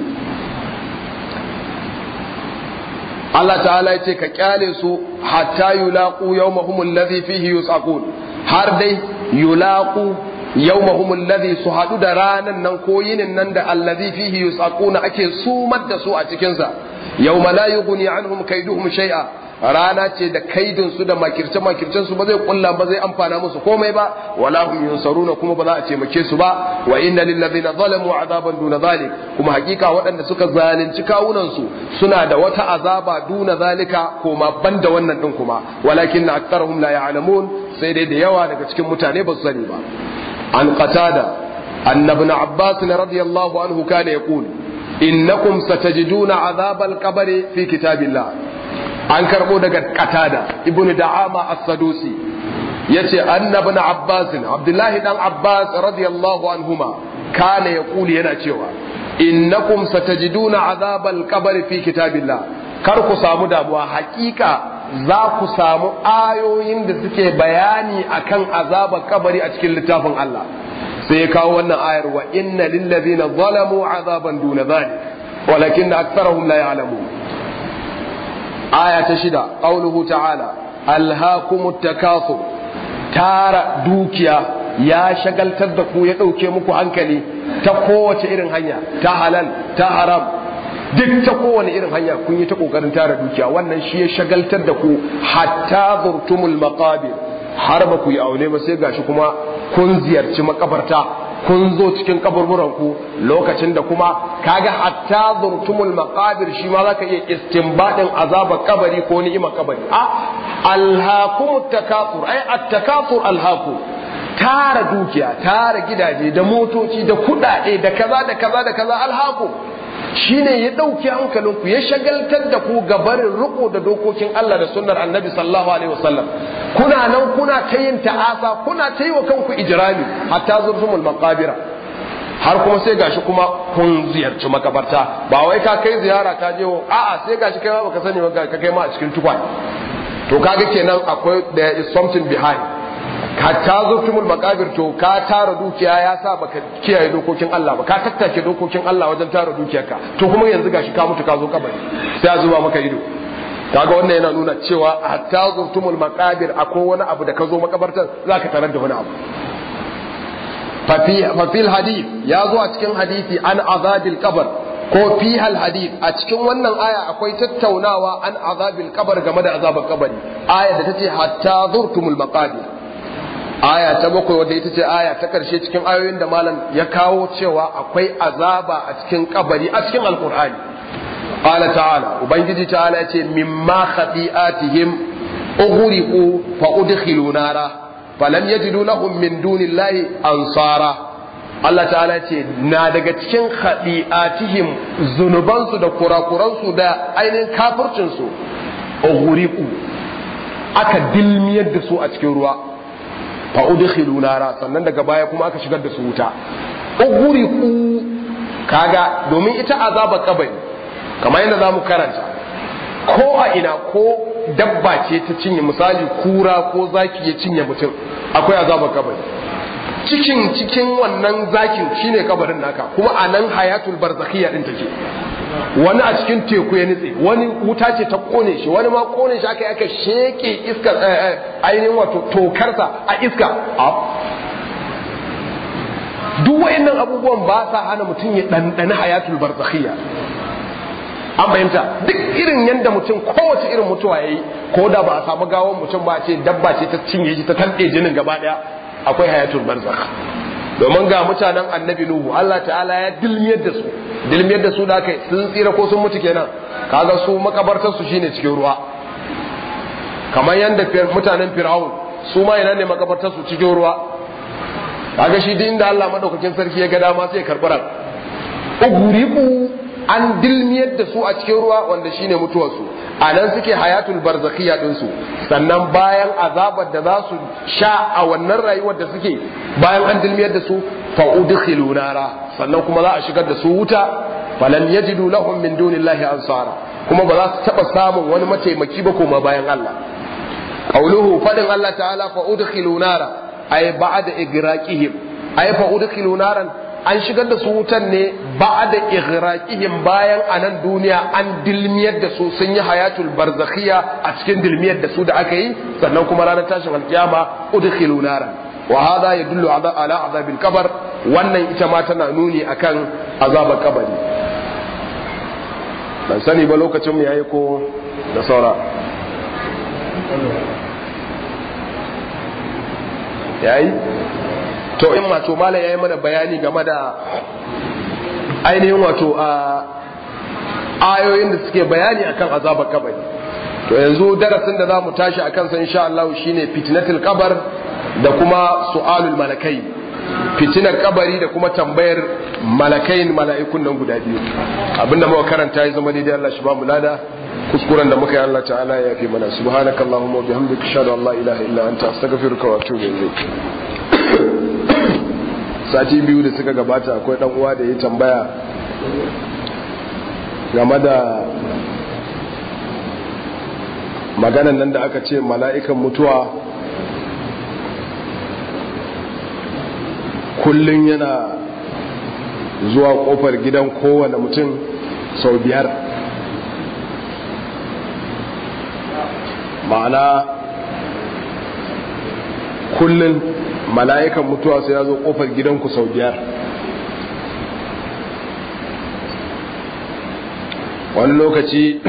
Allah ta'ala ya ce ka kyale su hatta yulaqu yawmahum alladhi fihi yusaqun, har dai yulaqu yawmahum alladhi, su hadu da ranan nan ko yinin nan da alladhi fihi yusaquna, ake sumar da su a cikin sa. yawma la yughni anhum kaiduhum shay'a, rana ce da kaidin su da makircen su ba zai kulla ba zai amfana musu komai ba, wala hum yunsaruna, kuma ba za a taimake su ba. wa inna lil ladina zalamu azaban duna zalik, kuma hakika waɗanda suka zalunci kawunan su suna da wata azaba duna zalika, kuma banda wannan din kuma, walakinna aktharuhum la ya'lamun, sai dai da yawa daga cikin mutane ba su sani ba. an qatada anna ibn abbas radiyallahu anhu kana yaqul innakum satajiduna azabal qabri fi kitabillah. an karbo daga qatada ibnu da'ama as-sadusi yace annabi na abbas, abdullahi dan abbas radiyallahu anhuma, kana yaqulu, yana cewa innakum satajiduna azabal qabri fi kitabillah, kar ku samu damuwa, hakika za ku samu ayoyin da suke bayani akan azabar kabari a cikin littafin Allah. sai ya kawo wannan ayar, wa inna lil ladina zalamu azaban duna dhalik walakin aktharuhum la ya'lamun. aya ta 6 qauluhu ta'ala alhaakumut takathur, tara dukiya ya shagaltar da ku, ya dauke muku hankali ta kowace irin hanya, ta halal ta haram, duk ta kowane irin hanya kun yi ta kokarin tara dukiya, wannan shi ya shagaltar da ku hatta zurtumul maqabir, har ba ku yi aure ba sai gashi kuma kun ziyarci makabarta, kun zo cikin kaburburan ku, lokacin da kuma kaga hatta zurtumul maqabir, shi ma zaka iya istinbadin azabar kabari ko ni'imar kabari. alhaakumut takathur, ay at-takathur alhaakum, tara dukiya, tara gidaje da motoci da kudade da kaza da kaza da kaza, alhaakum shine ya dauki hankalinku, ya shagaltar da ku gabarin riko da dokokin Allah da sunnar Annabi sallallahu alaihi wasallam. kuna nan kuna ta yin ta'asa, kuna ta yi wa kanku ijrami, hatta zurtumul maqabira, har kuma sai gashi kuma kun ziyarci makabarta, ba wai ka kai ziyara ka je a'a sai gashi kai ma baka sani ba ka kai ma a cikin tukwane. To kaga kenan akwai there is something behind. Ka tazo tumul makabir, to ka tara dukiya ya sa baka kiyaye dokokin Allah ba, ka tattake dokokin Allah wajen tara dukiyarka, to kuma yanzu gashi ka mutu ka zo kabari sai a zuba maka ido. Kaga wannan yana nuna cewa hatta zurtumul maqabir akwai wani abu da ka zo makabartar zaka tarar da wani abu. fa fil hadith ya zo a cikin hadisi an azabil qabr ko fi hal hadith, a cikin wannan aya akwai tattaunawa an azabil qabr game da azabar kabari, aya da tace hatta zurtumul maqabir. Aya ta 7 wadda ita ce aya ta karshe cikin ayoyin da malam ya kawo cewa akwai azaba a cikin kabari a cikin alqur'ani. Qala ta'ala, ubangiji ta'ala yace mimma khati'atihim ughriqu fa udkhilu nara falam yajidu lahum min dunillahi ansara. Allah ta'ala yace na daga cikin khati'atihim, zunubansu da kurakuransu da ainihin kafircin su, ughriqu aka dilmiyar da su a cikin ruwa, fa udkhilu nara, sannan daga baya kuma aka shigar da su wuta. Ughriqu kaga domin ita azabar kabari kamar yadda za mu karanta, ko a ina ko dabba ce ta cinye, misali kura ko zaki ya cinye mutum, akwai azabar kabari. Cikin wannan zakin shine kabarin naka, kuma a nan hayatul barzakhiyya din take. Wani a cikin teku ya nitse, wani wuta ce ta kone shi, wani ma kone shi aka sheke iskar ainihin wato tokarsa a iska. Duk wayannan abubuwan ba sa hana mutum ya dandana hayatul barzakhiyya. An fahimta, duk irin yadda mutum kowace irin mutuwa yayi, ko da ba a samu gawon mutum ba, ce dabba ce ta cinye shi ta tanɗe jinin gaba daya, akwai hayatul barzakh. Domin ga mutanen annabi Nuhu, Allah ta'ala ya dilmiyar da su da kai sun tsira ko sun mutu kenan. Kaga su makabartar su shine cikin ruwa, kamar yadda mutanen Fir'aun su ma ina ne makabartar su cikin ruwa. Kaga shi din da Allah madaukakin sarki ya ga dama sai ya karɓi ran. Uguriku an dilmiyar da su a cikin ruwa, wanda shine mutuwarsu. A nan suke hayatul barzakhiyya din su, sannan bayan azabar da za su sha a wannan rayuwar da suke, bayan an dilmiyar da su, fa udkhilu nara, sannan kuma za a shigar da su wuta, falam yajidu lahum min dunillahi ansara, kuma ba za su taba samun wani mataimaki ba kuma bayan Allah. Qauluhu, fadin Allah ta'ala, fa udkhilu nara ay ba'da igraqihim, ay fa udkhilu naran, an shigar da su wutan ne ba'da ighraqihim, bayan anan duniya an dilmiyar da su, sun yi hayatul barzakhiyya a cikin dilmiyar da su da aka yi, sannan kuma ranar tashin alkiyama udkhilu naran. Wa hadha yadullu ala azabil qabr, wannan ita ma tana nuni akan azabar kabari. Ban sani ba lokacin mu yayi ko da saura. Yayi to in wato malam yayi mana bayani game da ainihin wato ayoyin da suke bayani akan azabar kabari. To yanzu darasin da zamu tashi akan sa insha Allah shine fitnatul qabr da kuma su'alul malakai. Fitinar kabari da kuma tambayar mala'ikun nan guda biyu. Abinda muka karanta ya zama daidai, Allah shi ba mu lada. Kuskuren da muka yi Allah ta'ala ya fi mana. Subhanakallahumma wa bihamdika ashhadu an la ilaha illa anta astaghfiruka wa atubu ilayk. Sati biyu da suka gabata akwai dan uwa da ya tambaya game da maganan nan da aka ce mala'ikan mutuwa kullun yana zuwa kofar gidan kowane mutum sau 5. Ma'ana kullun mala'ikan mutuwa sai ya zo kofar gidanku sau 5. Wani lokaci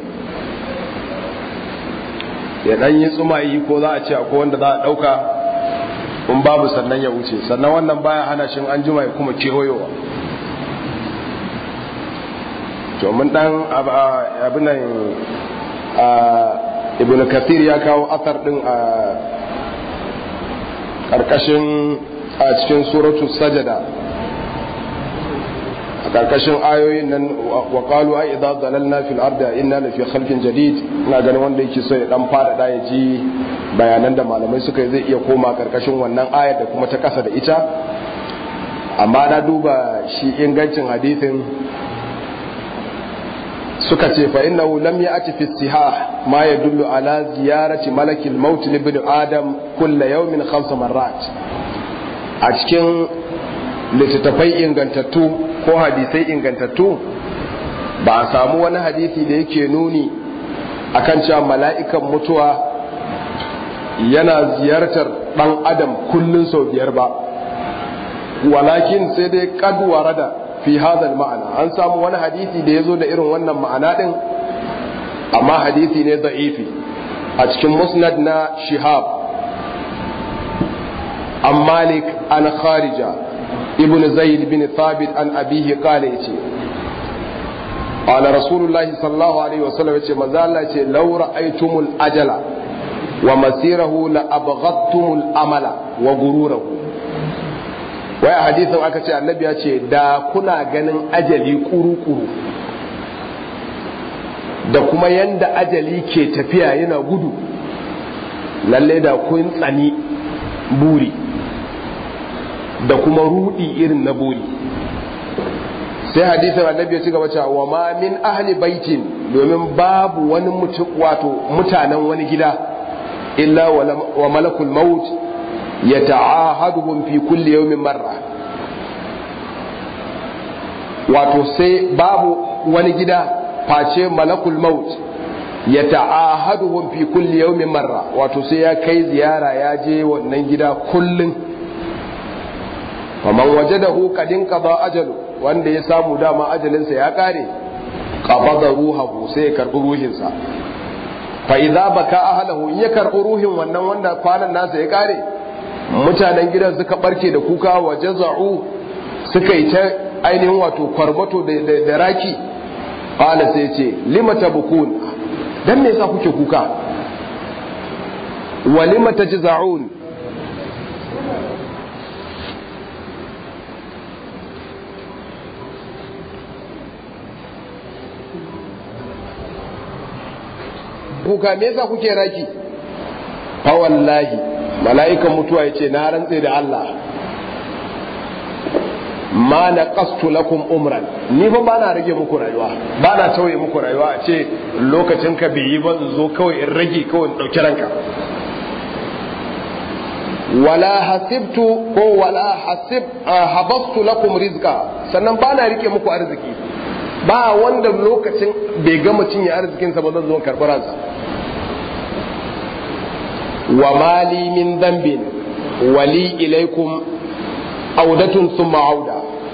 ya dan yi tsumayi, ko za a ce akwai wanda za a dauka, in babu sannan ya wuce, sannan wannan baya hana shi an jima ya kuma kewayowa. To mun dan abin nan Ibn Kathir ya kawo asar din a karkashin a cikin suratu sajada, a karkashin ayoyin nan, wa qalu ay idza dalalna fil ardi inna la fi khalqin jadid. Ina ganin wanda yake so ya dan fada ya ji bayanan da malamai suka yi zai iya koma karkashin wannan ayar da kuma ta kasa da ita. amma na duba shi ingancin hadithin suka ce fa innahu lam ya'ti fi sihah ma yadullu ala ziyarati malakil maut li ibn adam kull yawmin 5 marrat. A cikin littattafai ingantattu ko hadisai ingantattu ba a samu wani hadisi da yake nuni akan cewa mala'ikan mutuwa yana ziyartar dan adam kullun sau 5 ba, walakin sai dai qad warada fi hadha ma'ana an samu wani hadisi da yazo da irin wannan ma'ana din, amma hadisi ne da'ifi a cikin musnad na Shihab an Malik an Kharija ibn Zayd bin Thabit an abihi qala yace qala rasulullahi sallallahu alaihi wasallam yace manzo Allah yace law ra'aytumul ajala wa masirahu la abghadtumul amala wa gururahu. wai a hadisin aka ce annabi ya ce da kuna ganin ajali kuru-kuru da kuma yanda ajali ke tafiya yana gudu, lalle da kun tsani buri da kuma rudi irin na buri. sai hadisin annabi ya ci gaba cewa wa ma min ahli baitin, domin babu wani mutum wato mutanen wani gida illa wa malakul maut yata'ahaduhum fi kulli yawmin marra, wato sai babu wani gida face malakul maut yata'ahaduhum fi kulli yawmin marra, wato sai ya kai ziyara ya je wannan gida kullun. faman wajadahu qadin qada ajalu, wanda ya samu dama ajalinsa ya kare, qabada ruhahu sai ya karbi ruhinsa. fa idza baka ahlahu, in ya karbi ruhin wannan wanda kwanan nasa ya kare, mutanen gidan suka barke da kuka wa jaza'u, suka yi ta ainihin wato kwarmato da raki. qala sai ce lima tabkun, dan me yasa kuke kuka? wa lima tajza'un, kuka me yasa kuke raki? fa wallahi, mala'ikan mutuwa yace na rantse da Allah, ma naqastu lakum umran, ni fa bana rage muku rayuwa, bana tauye muku rayuwa a ce lokacin ka bai yi ba in zo kawai in rage kawai in dauki ranka. wala hasibtu ko wala habastu lakum rizqa, sannan bana rike muku arziki, ba wanda lokacin bai gama cinye arzikinsa ba zan zo karɓi ransa. wa mali min dhanbin wali ilaikum audatun thumma auda.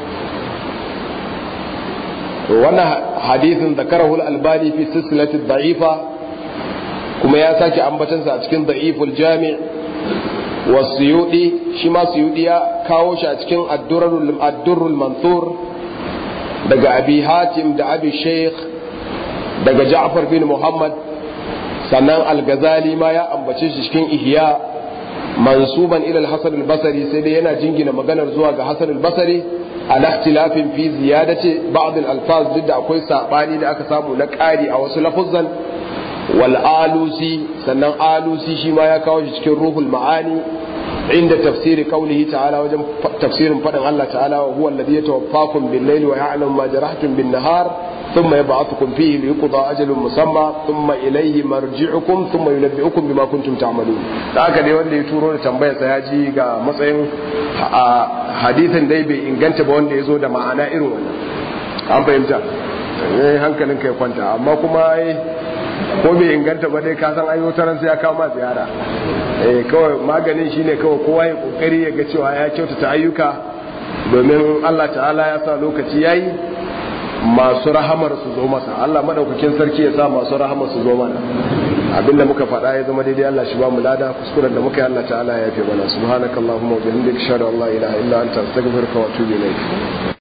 wannan hadithin zakarahu al-albani fi silsilati da'ifa, kuma ya sake ambatansa a cikin da'iful jami' wa suyudi, shi ma suyudi ya kawo shi a cikin ad-durrul mansur daga abi hatim da abi sheikh daga ja'far bin muhammad. sannan al-ghazali ma ya ambace shi cikin ihya mansuban ila al-hasan al-basri, sai dai yana jingina maganar zuwa ga hasan al-basri ala ikhtilafin fi ziyadati ba'd al-alfaz, duk da akwai sabani da aka samu na ƙari a wasu lafuzan. wal alusi, sannan alusi shi ma ya kawo shi cikin ruhul ma'ani inda tafsiri qawlihi ta'ala, wajen tafsirin fadin Allah ta'ala, wa huwa alladhi yatawaffakum bil-layli wa ya'lamu ma jarahtum bin-nahar thumma yab'athukum fihi liyuqda ajalun musamma thumma ilayhi marji'ukum thumma yunabbi'ukum bima kuntum ta'malun. da haka dai wanda ya turo da tambayar sa ya ji ga matsayin hadithin dai bai inganta ba wanda ya zo da ma'ana irin wannan, an fahimta, hankalin ka ya kwanta. amma kuma ko bai inganta ba dai ka san ayo taran sai ya kawo ma ziyara. kawai maganin shine kawai kowa ya kokari ya ga cewa ya kyautata ayyuka, domin Allah ta'ala ya sa lokaci yayi masu rahamar su zo masa. Allah madaukakin sarki ya sa masu rahamar su zo mana. abinda muka faɗa ya zama daidai Allah shi ba mu lada, kuskuren da muka yi Allah ta'ala ya yafe mana. subhanakallahumma wa bihamdika ashhadu an la ilaha illa anta astaghfiruka wa atubu ilaik.